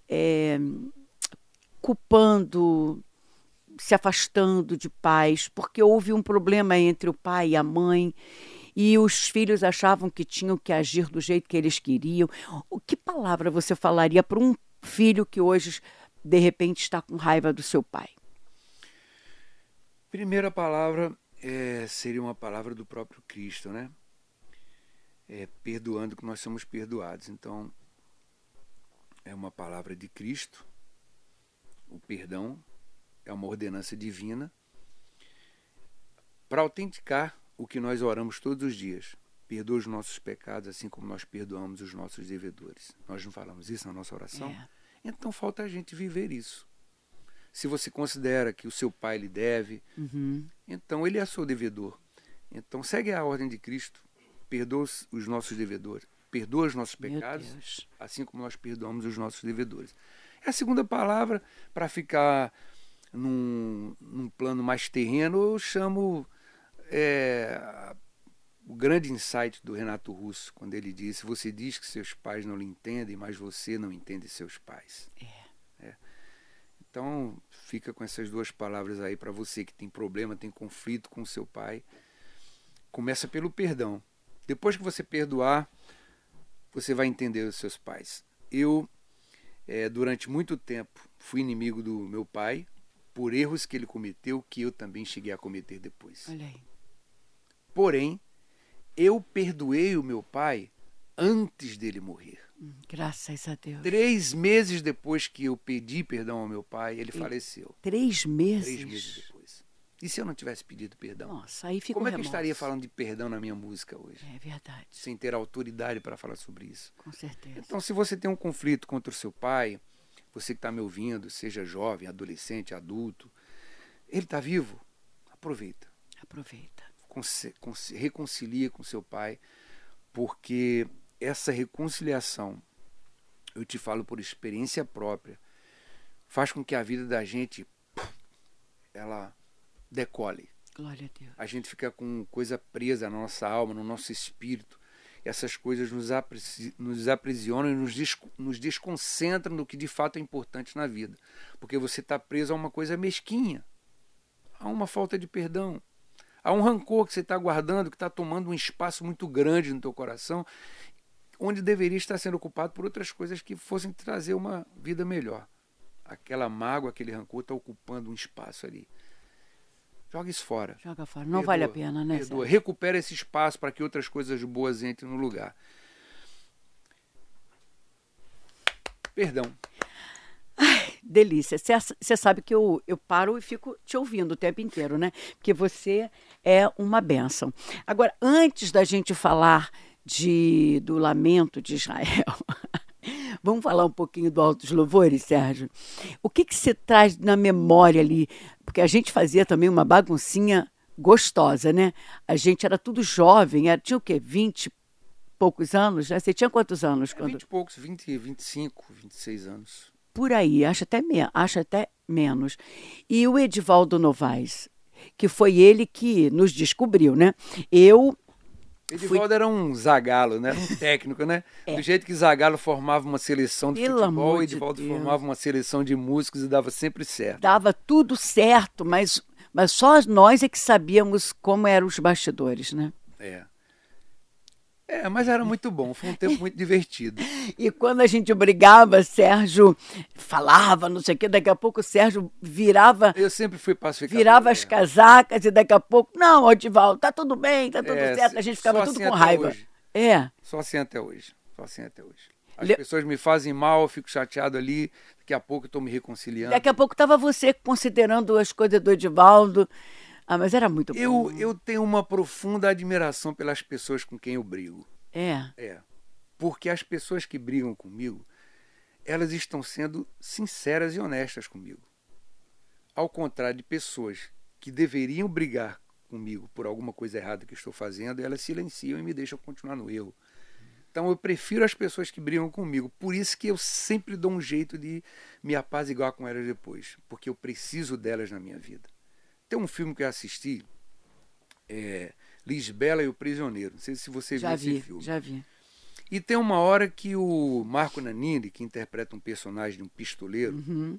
culpando, se afastando de pais, porque houve um problema entre o pai e a mãe, e os filhos achavam que tinham que agir do jeito que eles queriam? Que palavra você falaria para um filho que hoje, de repente, está com raiva do seu pai? Primeira palavra seria uma palavra do próprio Cristo, né? Perdoando que nós somos perdoados. Então, é uma palavra de Cristo. O perdão é uma ordenança divina para autenticar o que nós oramos todos os dias. Perdoa os nossos pecados, assim como nós perdoamos os nossos devedores. Nós não falamos isso na nossa oração? Então falta a gente viver isso. Se você considera que o seu pai lhe deve, então ele é seu devedor. Então segue a ordem de Cristo, perdoa os nossos devedores, perdoa os nossos pecados, assim como nós perdoamos os nossos devedores. A segunda palavra, para ficar num plano mais terreno, eu chamo o grande insight do Renato Russo, quando ele disse: você diz que seus pais não lhe entendem, mas você não entende seus pais. Então, fica com essas duas palavras aí para você que tem problema, tem conflito com seu pai. Começa pelo perdão. Depois que você perdoar, você vai entender os seus pais. Eu, durante muito tempo, fui inimigo do meu pai por erros que ele cometeu, que eu também cheguei a cometer depois. Olha aí. Porém, eu perdoei o meu pai antes dele morrer. Graças a Deus. 3 meses depois que eu pedi perdão ao meu pai, ele faleceu. 3 meses? 3 meses depois. E se eu não tivesse pedido perdão? Nossa, aí fica Como um é que eu remorso. estaria falando de perdão na minha música hoje? É verdade, Sem ter autoridade para falar sobre isso. com certeza. Então, se você tem um conflito contra o seu pai, você que está me ouvindo, seja jovem, adolescente, adulto, ele está vivo? Aproveita. Aproveita. Reconcilia com seu pai, porque essa reconciliação, eu te falo por experiência própria, faz com que a vida da gente, ela decole. Glória a Deus. A gente fica com coisa presa na nossa alma, no nosso espírito. Essas coisas nos aprisionam e nos desconcentram do que de fato é importante na vida. Porque você está preso a uma coisa mesquinha, a uma falta de perdão, a um rancor que você está guardando, que está tomando um espaço muito grande no teu coração, onde deveria estar sendo ocupado por outras coisas que fossem trazer uma vida melhor. Aquela mágoa, aquele rancor está ocupando um espaço ali. Joga isso fora. Joga fora. Não vale a pena, né? Perdoa. Recupera esse espaço para que outras coisas boas entrem no lugar. Perdão. Ai, delícia. Você sabe que eu paro e fico te ouvindo o tempo inteiro, né? Porque você é uma bênção. Agora, antes da gente falar do lamento de Israel, vamos falar um pouquinho do Altos Louvores, Sérgio? O que você traz na memória ali? Porque a gente fazia também uma baguncinha gostosa, né? A gente era tudo jovem, tinha o quê? 20 e poucos anos, né? Você tinha quantos anos? 20 e poucos, 20, 25, 26 anos. Por aí, acho até menos. E o Edivaldo Novaes, que foi ele que nos descobriu, né? Edivaldo era um Zagallo, né? Era um técnico, né? Do jeito que Zagallo formava uma seleção de futebol, Edivaldo formava uma seleção de músicos e dava sempre certo. Dava tudo certo, mas só nós é que sabíamos como eram os bastidores, né? Mas era muito bom, foi um tempo muito divertido. E quando a gente brigava, Sérgio falava, não sei o quê, daqui a pouco o Sérgio virava... Eu sempre fui pacificador. Virava as casacas e daqui a pouco, não, Edivaldo, tá tudo bem, tá tudo certo. A gente ficava tudo com raiva. Hoje. Só assim até hoje. As pessoas me fazem mal, eu fico chateado ali, daqui a pouco eu estou me reconciliando. Daqui a pouco estava você considerando as coisas do Edivaldo. Mas era muito bom. Eu tenho uma profunda admiração pelas pessoas com quem eu brigo. Porque as pessoas que brigam comigo, elas estão sendo sinceras e honestas comigo. Ao contrário de pessoas que deveriam brigar comigo por alguma coisa errada que estou fazendo, elas silenciam e me deixam continuar no erro. Então eu prefiro as pessoas que brigam comigo. Por isso que eu sempre dou um jeito de me apaziguar com elas depois. Porque eu preciso delas na minha vida. Tem um filme que eu assisti, Lisbela e o Prisioneiro. Não sei se você viu esse filme. Já vi. E tem uma hora que o Marco Nanini, que interpreta um personagem de um pistoleiro,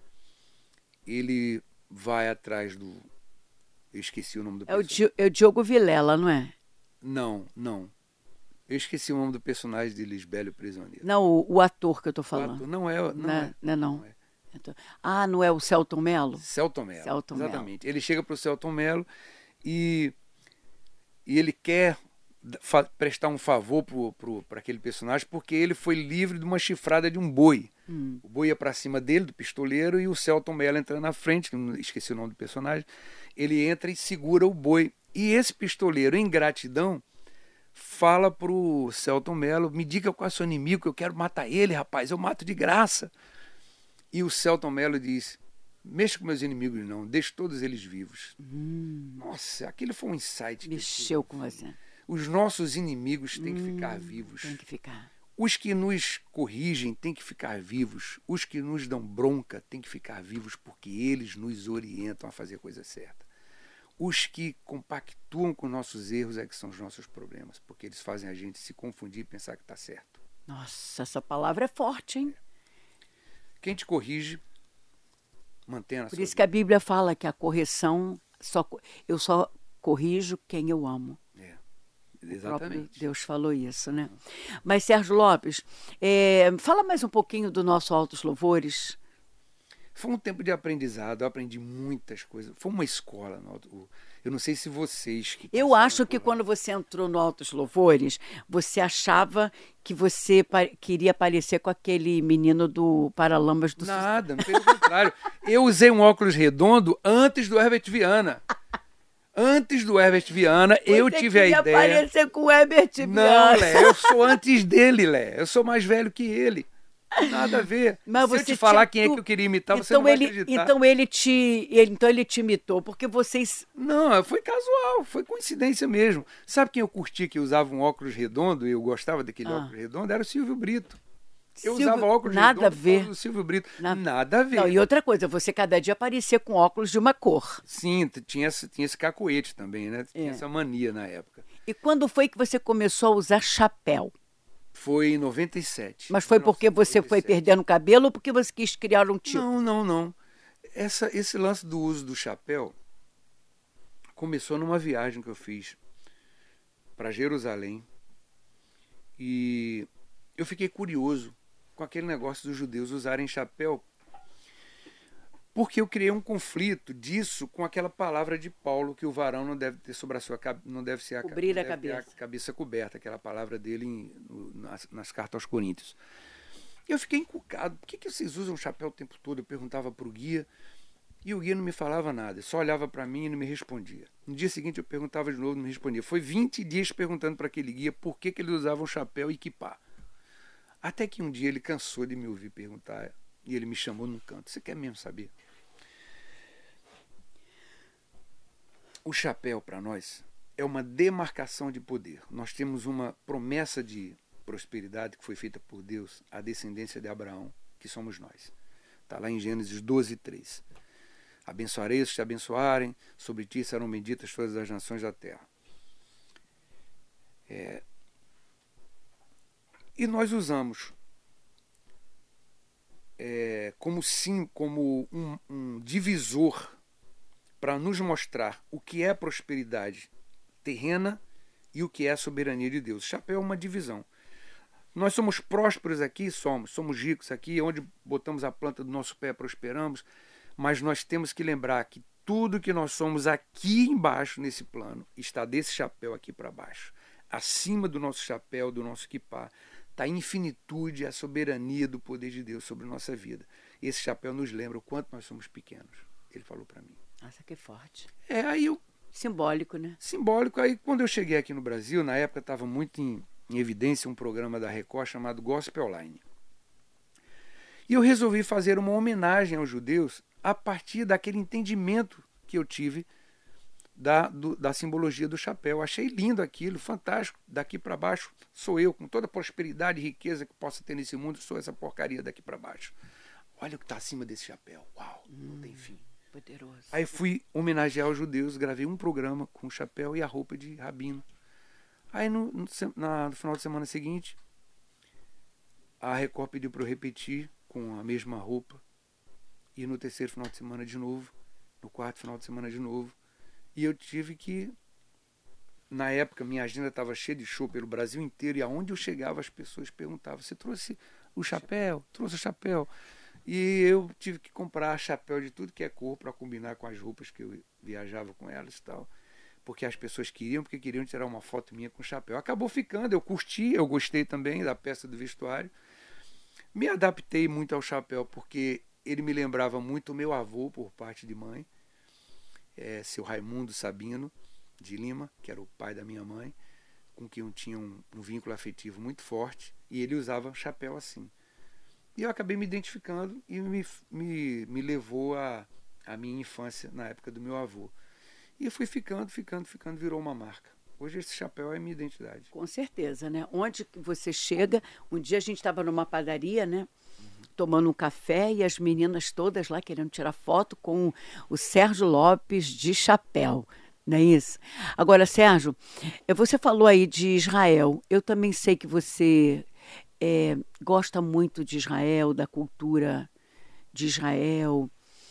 ele vai atrás do... Eu esqueci o nome do personagem. É o Diogo Vilela, não é? Não. Eu esqueci o nome do personagem de Lisbela e o Prisioneiro. Não, o ator que eu estou falando. O ator não é. Não é. Não é o Selton Mello? Selton Mello, exatamente. Ele chega para o Selton Mello e ele quer prestar um favor para aquele personagem porque ele foi livre de uma chifrada de um boi. O boi ia para cima dele, do pistoleiro, e o Selton Mello entra na frente, esqueci o nome do personagem, ele entra e segura o boi. E esse pistoleiro, em gratidão, fala para o Selton Mello: me diga qual é o seu inimigo, que eu quero matar ele, rapaz, eu mato de graça. E o Selton Mello diz: mexa com meus inimigos não, deixe todos eles vivos. Nossa, aquilo foi um insight. Mexeu com você. Os nossos inimigos têm que ficar vivos. Tem que ficar. Os que nos corrigem têm que ficar vivos. Os que nos dão bronca têm que ficar vivos, porque eles nos orientam a fazer a coisa certa. Os que compactuam com nossos erros é que são os nossos problemas, porque eles fazem a gente se confundir e pensar que está certo. Nossa, essa palavra é forte, hein? Quem te corrige, mantenha a sua Por isso que a Bíblia fala que a correção, eu só corrijo quem eu amo. Exatamente. Deus falou isso, né? Mas, Sérgio Lopes, fala mais um pouquinho do nosso Altos Louvores. Foi um tempo de aprendizado, eu aprendi muitas coisas. Foi uma escola. Eu não sei se vocês... Eu acho que quando você entrou no Altos Louvores, você achava que você queria parecer com aquele menino do Paralamas do Nada, pelo contrário. Eu usei um óculos redondo antes do Herbert Viana. Antes do Herbert Viana, eu tive a ideia... aparecer com o Herbert Viana. Não, Lé, eu sou antes dele, Lé. Eu sou mais velho que ele. Nada a ver. Mas se eu você te falar tinha quem é que eu queria imitar, você não vai acreditar. Então ele te imitou, porque vocês... Não, foi casual, foi coincidência mesmo. Sabe quem eu curti que usava um óculos redondo e eu gostava daquele óculos redondo? Era o Silvio Brito. Eu usava óculos nada a redondo ver. do Silvio Brito. Nada a ver. Não, e outra coisa, você cada dia aparecia com óculos de uma cor. Sim, tinha esse cacoete também, né? Tinha essa mania na época. E quando foi que você começou a usar chapéu? Foi em 97. Mas foi porque você foi perdendo o cabelo ou porque você quis criar um tipo? Não. Esse lance do uso do chapéu começou numa viagem que eu fiz para Jerusalém. E eu fiquei curioso com aquele negócio dos judeus usarem chapéu, porque eu criei um conflito disso com aquela palavra de Paulo que o varão não deve ter sobre a sua não deve ser cobrir a cabeça coberta, aquela palavra dele nas cartas aos Coríntios. E eu fiquei encucado. Por que vocês usam chapéu o tempo todo? Eu perguntava para o guia e o guia não me falava nada, só olhava para mim e não me respondia. No dia seguinte eu perguntava de novo, não me respondia. Foi 20 dias perguntando para aquele guia por que eles usavam chapéu e kippá. Até que um dia ele cansou de me ouvir perguntar e ele me chamou num canto. Você quer mesmo saber? O chapéu para nós é uma demarcação de poder. Nós temos uma promessa de prosperidade que foi feita por Deus à descendência de Abraão, que somos nós. Está lá em Gênesis 12, 3. Abençoarei os que te abençoarem, sobre ti serão benditas todas as nações da terra. E nós usamos como um divisor para nos mostrar o que é prosperidade terrena e o que é a soberania de Deus. O chapéu é uma divisão. Nós somos prósperos aqui, somos ricos aqui, onde botamos a planta do nosso pé prosperamos, mas nós temos que lembrar que tudo que nós somos aqui embaixo nesse plano está desse chapéu aqui para baixo. Acima do nosso chapéu, do nosso kippá, está a infinitude, a soberania do poder de Deus sobre nossa vida. Esse chapéu nos lembra o quanto nós somos pequenos. Ele falou para mim. Nossa, que forte. Aí eu... Simbólico, né? Simbólico. Aí quando eu cheguei aqui no Brasil, na época estava muito em evidência um programa da Record chamado Gospel Line. E eu resolvi fazer uma homenagem aos judeus a partir daquele entendimento que eu tive da simbologia do chapéu. Achei lindo aquilo, fantástico. Daqui para baixo sou eu, com toda a prosperidade e riqueza que possa ter nesse mundo, sou essa porcaria daqui para baixo. Olha o que está acima desse chapéu. Uau, não tem fim. Poderoso. Aí fui homenagear os judeus, gravei um programa com o chapéu e a roupa de rabino. Aí no final de semana seguinte, a Record pediu para eu repetir com a mesma roupa. E no terceiro final de semana de novo, no quarto final de semana de novo. E eu tive que, na época, minha agenda estava cheia de show pelo Brasil inteiro, e aonde eu chegava as pessoas perguntavam, você trouxe o chapéu? Trouxe o chapéu? E eu tive que comprar chapéu de tudo que é cor para combinar com as roupas que eu viajava com elas e tal. Porque as pessoas porque queriam tirar uma foto minha com chapéu. Acabou ficando, eu curti, eu gostei também da peça do vestuário. Me adaptei muito ao chapéu, porque ele me lembrava muito o meu avô, por parte de mãe, seu Raimundo Sabino de Lima, que era o pai da minha mãe, com quem eu tinha um vínculo afetivo muito forte, e ele usava chapéu assim. E eu acabei me identificando e me levou à minha infância na época do meu avô. E eu fui ficando, virou uma marca. Hoje esse chapéu é a minha identidade. Com certeza, né? Onde você chega, um dia a gente estava numa padaria, né? Tomando um café e as meninas todas lá querendo tirar foto com o Sérgio Lopes de chapéu. Não é isso? Agora, Sérgio, você falou aí de Israel. Eu também sei que você gosta muito de Israel, da cultura de Israel.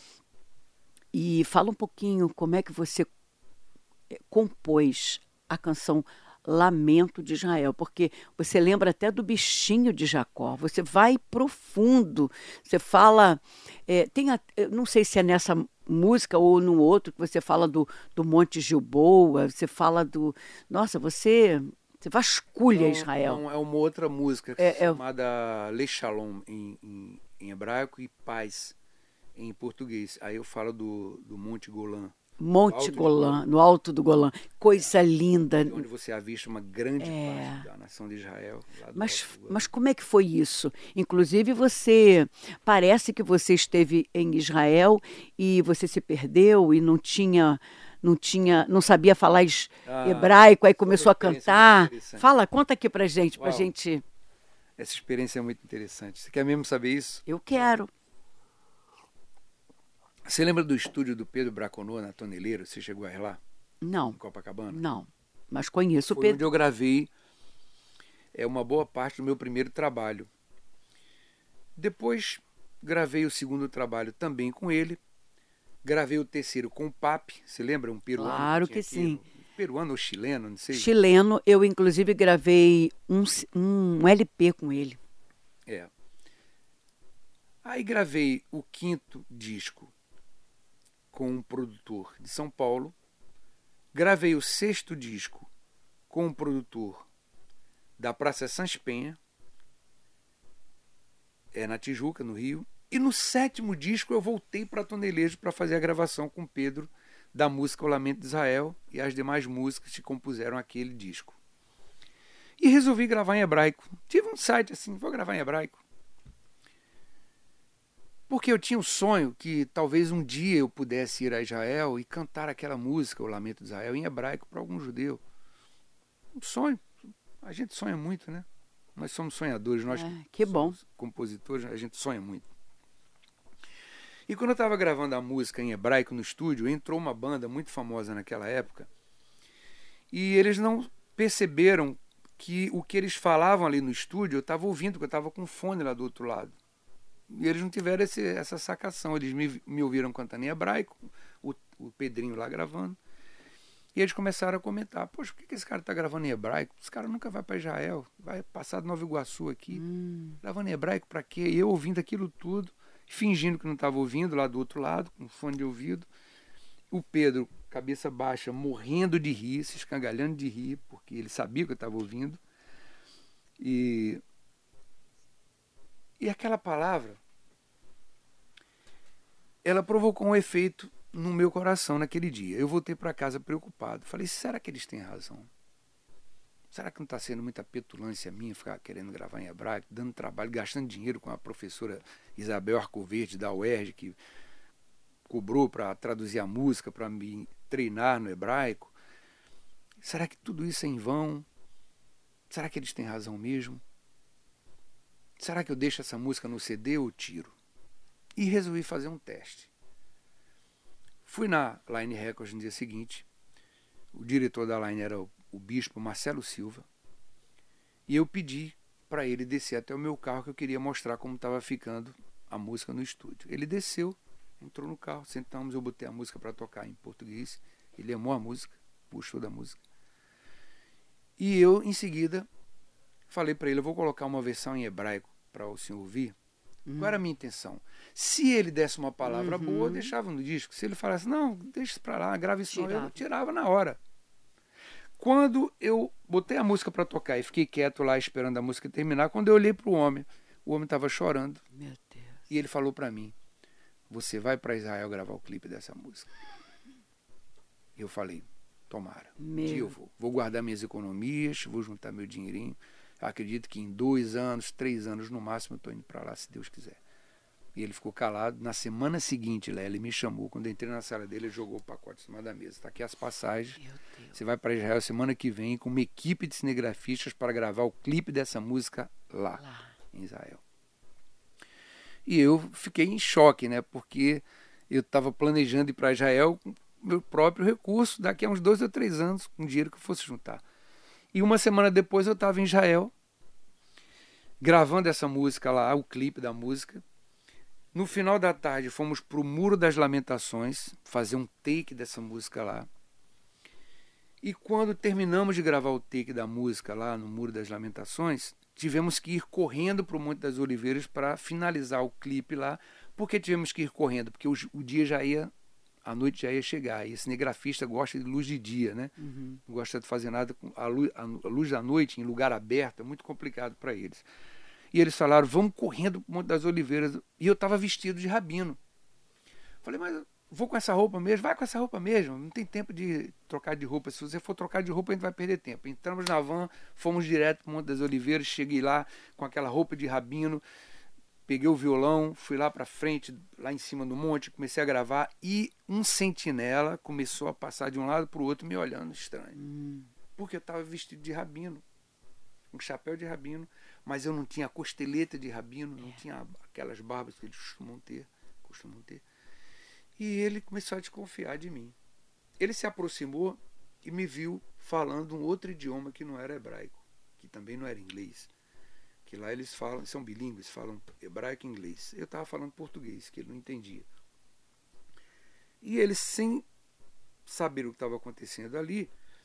E fala um pouquinho como é que você compôs a canção Lamento de Israel, porque você lembra até do bichinho de Jacó, você vai profundo, você fala, não sei se é nessa música ou no outro, que você fala do Monte Gilboa, você fala nossa, você vasculha Israel. Não, é uma outra música chamada Le Shalom em hebraico e Paz em português. Aí eu falo do Monte Golã Monte Golã, no alto do Golã. Coisa linda. Onde você avista uma grande parte da nação de Israel. Mas como é que foi isso? Inclusive, parece que você esteve em Israel e você se perdeu e não sabia falar hebraico, aí começou a cantar. Fala, conta aqui pra gente, Essa experiência é muito interessante. Você quer mesmo saber isso? Eu quero. Você lembra do estúdio do Pedro Braconô na Toneleiro? Você chegou a ir lá? Não. Em Copacabana? Não, mas conheço o Foi Pedro. onde eu gravei uma boa parte do meu primeiro trabalho. Depois gravei o segundo trabalho também com ele. Gravei o terceiro com o Papi. Você lembra? Um peruano? Claro que sim. Peruano ou chileno, não sei. Chileno, eu inclusive gravei um LP com ele. Aí gravei o quinto disco com um produtor de São Paulo. Gravei o sexto disco com um produtor da Praça Sans Penha, na Tijuca, no Rio. E no sétimo disco eu voltei para Tonelejo para fazer a gravação com Pedro da música O Lamento de Israel e as demais músicas que compuseram aquele disco. E resolvi gravar em hebraico. Tive um site assim, vou gravar em hebraico. Porque eu tinha o sonho que talvez um dia eu pudesse ir a Israel e cantar aquela música, O Lamento de Israel, em hebraico para algum judeu. Um sonho. A gente sonha muito, né? Nós somos sonhadores, nós que bom. Somos compositores, a gente sonha muito. E quando eu estava gravando a música em hebraico no estúdio, entrou uma banda muito famosa naquela época e eles não perceberam que o que eles falavam ali no estúdio eu estava ouvindo, porque eu estava com fone lá do outro lado. E eles não tiveram essa sacação. Eles me ouviram cantando em hebraico, o Pedrinho lá gravando. E eles começaram a comentar: poxa, por que esse cara está gravando em hebraico? Esse cara nunca vai para Israel, vai passar de Nova Iguaçu aqui. Gravando em hebraico para quê? E eu ouvindo aquilo tudo, fingindo que não estava ouvindo lá do outro lado, com fone de ouvido. O Pedro, cabeça baixa, morrendo de rir, se escangalhando de rir, porque ele sabia que eu estava ouvindo. E aquela palavra, ela provocou um efeito no meu coração naquele dia. Eu voltei para casa preocupado. Falei, será que eles têm razão? Será que não está sendo muita petulância minha ficar querendo gravar em hebraico, dando trabalho, gastando dinheiro com a professora Isabel Arcoverde da UERJ, que cobrou para traduzir a música, para me treinar no hebraico? Será que tudo isso é em vão? Será que eles têm razão mesmo? Será que eu deixo essa música no CD ou tiro? E resolvi fazer um teste. Fui na Line Records no dia seguinte. O diretor da Line era o bispo Marcelo Silva. E eu pedi para ele descer até o meu carro, que eu queria mostrar como estava ficando a música no estúdio. Ele desceu, entrou no carro, sentamos, eu botei a música para tocar em português. Ele amou a música, puxou da música. E eu, em seguida, falei para ele, eu vou colocar uma versão em hebraico para o senhor ouvir. Qual era a minha intenção? Se ele desse uma palavra boa, eu deixava no disco. Se ele falasse, não, deixa isso para lá, grave som, eu tirava na hora. Quando eu botei a música para tocar e fiquei quieto lá esperando a música terminar, quando eu olhei para o homem estava chorando. Meu Deus. E ele falou para mim, você vai para Israel gravar o clipe dessa música? E eu falei, tomara, um dia eu vou. Vou guardar minhas economias, vou juntar meu dinheirinho. Acredito que em 2 anos, 3 anos no máximo eu estou indo para lá, se Deus quiser. E ele ficou calado. Na semana seguinte, ele me chamou. Quando eu entrei na sala dele, ele jogou o pacote em cima da mesa. Está aqui as passagens. Você vai para Israel semana que vem com uma equipe de cinegrafistas para gravar o clipe dessa música lá. Em Israel. E eu fiquei em choque, né? Porque eu estava planejando ir para Israel com meu próprio recurso daqui a uns 2 ou 3 anos, com o dinheiro que eu fosse juntar. E uma semana depois eu estava em Israel, gravando essa música lá, o clipe da música. No final da tarde fomos para o Muro das Lamentações, fazer um take dessa música lá. E quando terminamos de gravar o take da música lá no Muro das Lamentações, tivemos que ir correndo para o Monte das Oliveiras para finalizar o clipe lá. Por que tivemos que ir correndo? Porque o dia já ia... A noite já ia chegar. E esse cinegrafista gosta de luz de dia, né? Não gosta de fazer nada com a luz da noite em lugar aberto. É muito complicado para eles. E eles falaram, vamos correndo para o Monte das Oliveiras. E eu estava vestido de rabino. Falei, mas vou com essa roupa mesmo, vai com essa roupa mesmo, não tem tempo de trocar de roupa, se você for trocar de roupa a gente vai perder tempo. Entramos na van, fomos direto para o Monte das Oliveiras, cheguei lá com aquela roupa de rabino, peguei o violão, fui lá para frente, lá em cima do monte, comecei a gravar e um sentinela começou a passar de um lado para o outro me olhando estranho, porque eu estava vestido de rabino, um chapéu de rabino, mas eu não tinha a costeleta de rabino, não tinha aquelas barbas que eles costumam ter. E ele começou a desconfiar de mim. Ele se aproximou e me viu falando um outro idioma que não era hebraico, que também não era inglês. Que lá eles falam, são bilíngues, falam hebraico e inglês. Eu estava falando português, que ele não entendia. E ele, sem saber o que estava acontecendo ali,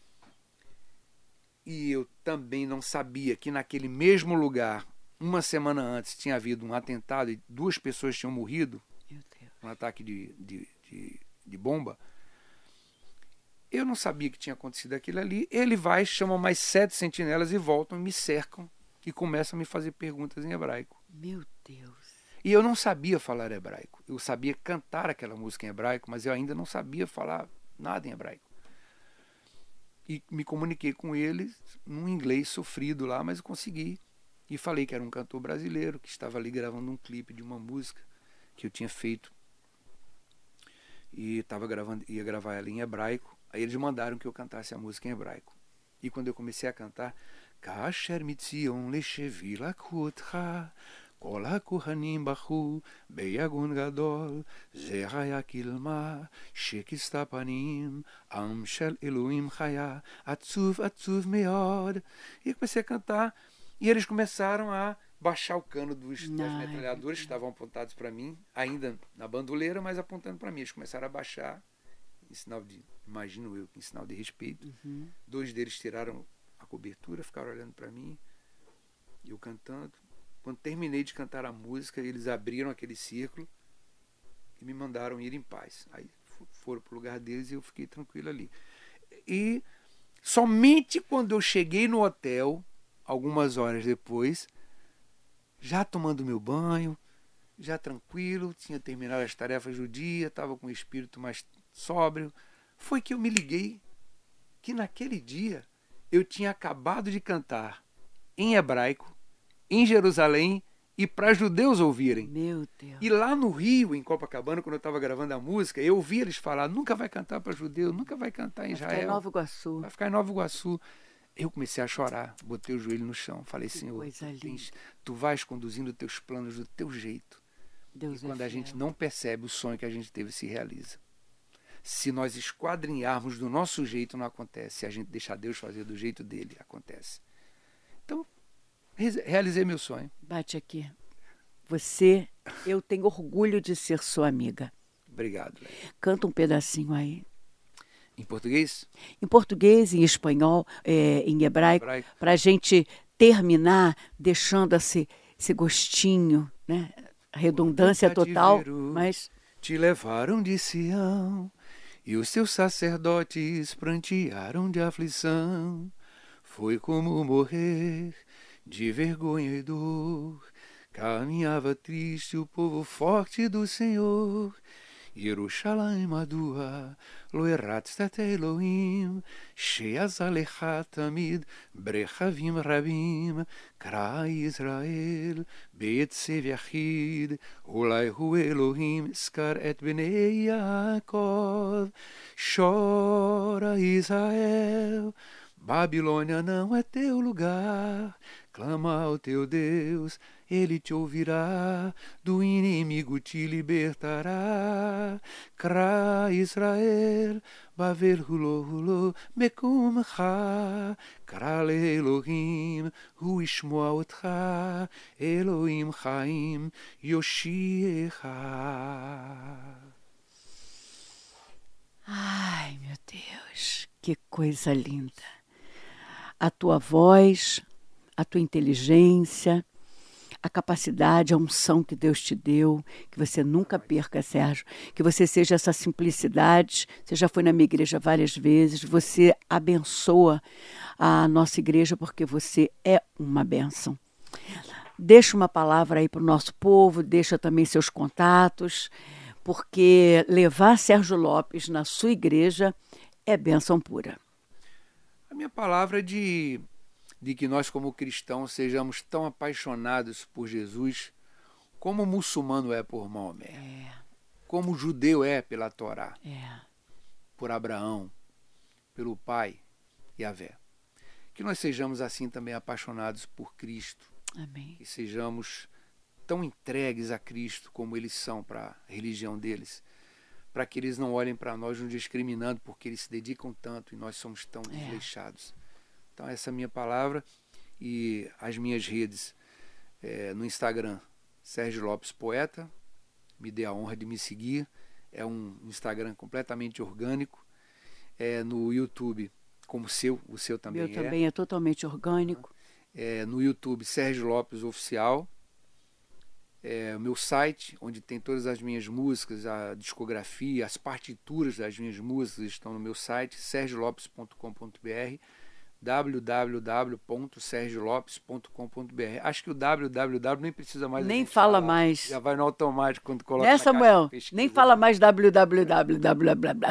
e eu também não sabia que naquele mesmo lugar, uma semana antes, tinha havido um atentado e 2 pessoas tinham morrido, um ataque de bomba. Eu não sabia que tinha acontecido aquilo ali. Ele vai, chama mais 7 sentinelas e voltam, me cercam e começam a me fazer perguntas em hebraico. Meu Deus. E eu não sabia falar hebraico. Eu sabia cantar aquela música em hebraico, mas eu ainda não sabia falar nada em hebraico. E me comuniquei com eles num inglês sofrido lá, mas eu consegui. E falei que era um cantor brasileiro, que estava ali gravando um clipe de uma música que eu tinha feito. E ia gravar ela em hebraico. Aí eles mandaram que eu cantasse a música em hebraico. E quando eu comecei a cantar, Kasher mitzion leshevi lakutcha, kol hakohanim bachu, beyagun gadol, ze haya kilma, shekista panim, am shel Elohim chaya, atzuv meod. E comecei a cantar, e eles começaram a baixar o cano das metralhadoras que estavam apontados para mim, ainda na bandoleira, mas apontando para mim. Eles começaram a baixar, em sinal de, imagino eu, em sinal de respeito. 2 deles tiraram a cobertura, ficaram olhando para mim, e eu cantando. Quando terminei de cantar a música, eles abriram aquele círculo e me mandaram ir em paz. Aí foram para o lugar deles e eu fiquei tranquilo ali. E somente quando eu cheguei no hotel, algumas horas depois, já tomando meu banho, já tranquilo, tinha terminado as tarefas do dia, estava com o espírito mais sóbrio, foi que eu me liguei que naquele dia eu tinha acabado de cantar em hebraico, em Jerusalém, e para judeus ouvirem. Meu Deus. E lá no Rio, em Copacabana, quando eu estava gravando a música, eu ouvi eles falar, nunca vai cantar para judeu, nunca vai cantar em Israel. Vai ficar em Nova Iguaçu. Vai ficar em Nova Iguaçu. Eu comecei a chorar, botei o joelho no chão, falei, Senhor, tu vais conduzindo teus planos do teu jeito. Deus e quando a gente não percebe, o sonho que a gente teve se realiza. Se nós esquadrinharmos do nosso jeito, não acontece. Se a gente deixar Deus fazer do jeito dele, acontece. Então, realizei meu sonho. Bate aqui. Eu tenho orgulho de ser sua amiga. Obrigado, Leia. Canta um pedacinho aí. Em português? Em português, em espanhol, em hebraico, para a gente terminar deixando esse gostinho, né? Redundância total, mas... Te levaram de Sião, e os teus sacerdotes prantearam de aflição. Foi como morrer de vergonha e dor. Caminhava triste o povo forte do Senhor. Yerushalayim Adua, lo eratztat Elohim, she'az alecha tamid brechavim rabim, kra Israel, be'etzev yachid, ulai hu Elohim, skar et bnei Yaakov, chora Israel, Babilônia não é teu lugar, clama ao teu Deus, Ele te ouvirá, do inimigo te libertará. Kra Israel, Bavel hulo hulo, mekumcha, Kra le Elohim, hu ishmoa otcha, Elohim chaim, yoshiecha. Ai, meu Deus, que coisa linda. A tua voz, a tua inteligência, a capacidade, a unção que Deus te deu, que você nunca perca, Sérgio, que você seja essa simplicidade. Você já foi na minha igreja várias vezes, você abençoa a nossa igreja porque você é uma bênção. Deixa uma palavra aí para o nosso povo, deixa também seus contatos, porque levar Sérgio Lopes na sua igreja é bênção pura. A minha palavra é de que nós, como cristãos, sejamos tão apaixonados por Jesus como o muçulmano é por Maomé, como o judeu é pela Torá, por Abraão, pelo Pai Yahvé. Que nós sejamos assim também apaixonados por Cristo. Amém. E sejamos tão entregues a Cristo como eles são para a religião deles, para que eles não olhem para nós nos discriminando, porque eles se dedicam tanto e nós somos tão desleixados. Então essa é a minha palavra e as minhas redes. No Instagram, Sérgio Lopes Poeta, me dê a honra de me seguir. É um Instagram completamente orgânico. No YouTube, como o seu também Meu também é totalmente orgânico. No YouTube, Sérgio Lopes Oficial. O meu site, onde tem todas as minhas músicas, a discografia, as partituras das minhas músicas estão no meu site, sergiolopes.com.br, www.sergiolopes.com.br. Acho que o www nem precisa mais. Nem fala falar. mais. Já vai no automático quando coloca Né, na Samuel? caixa de Nem pesquisa. fala mais www.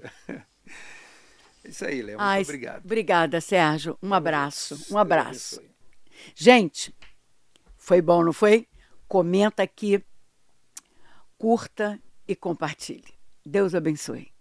É isso aí, Léo. Muito obrigado. Obrigada, Sérgio. Um abraço. Um abraço. Deus abençoe. Gente, foi bom, não foi? Comenta aqui, curta e compartilhe. Deus abençoe.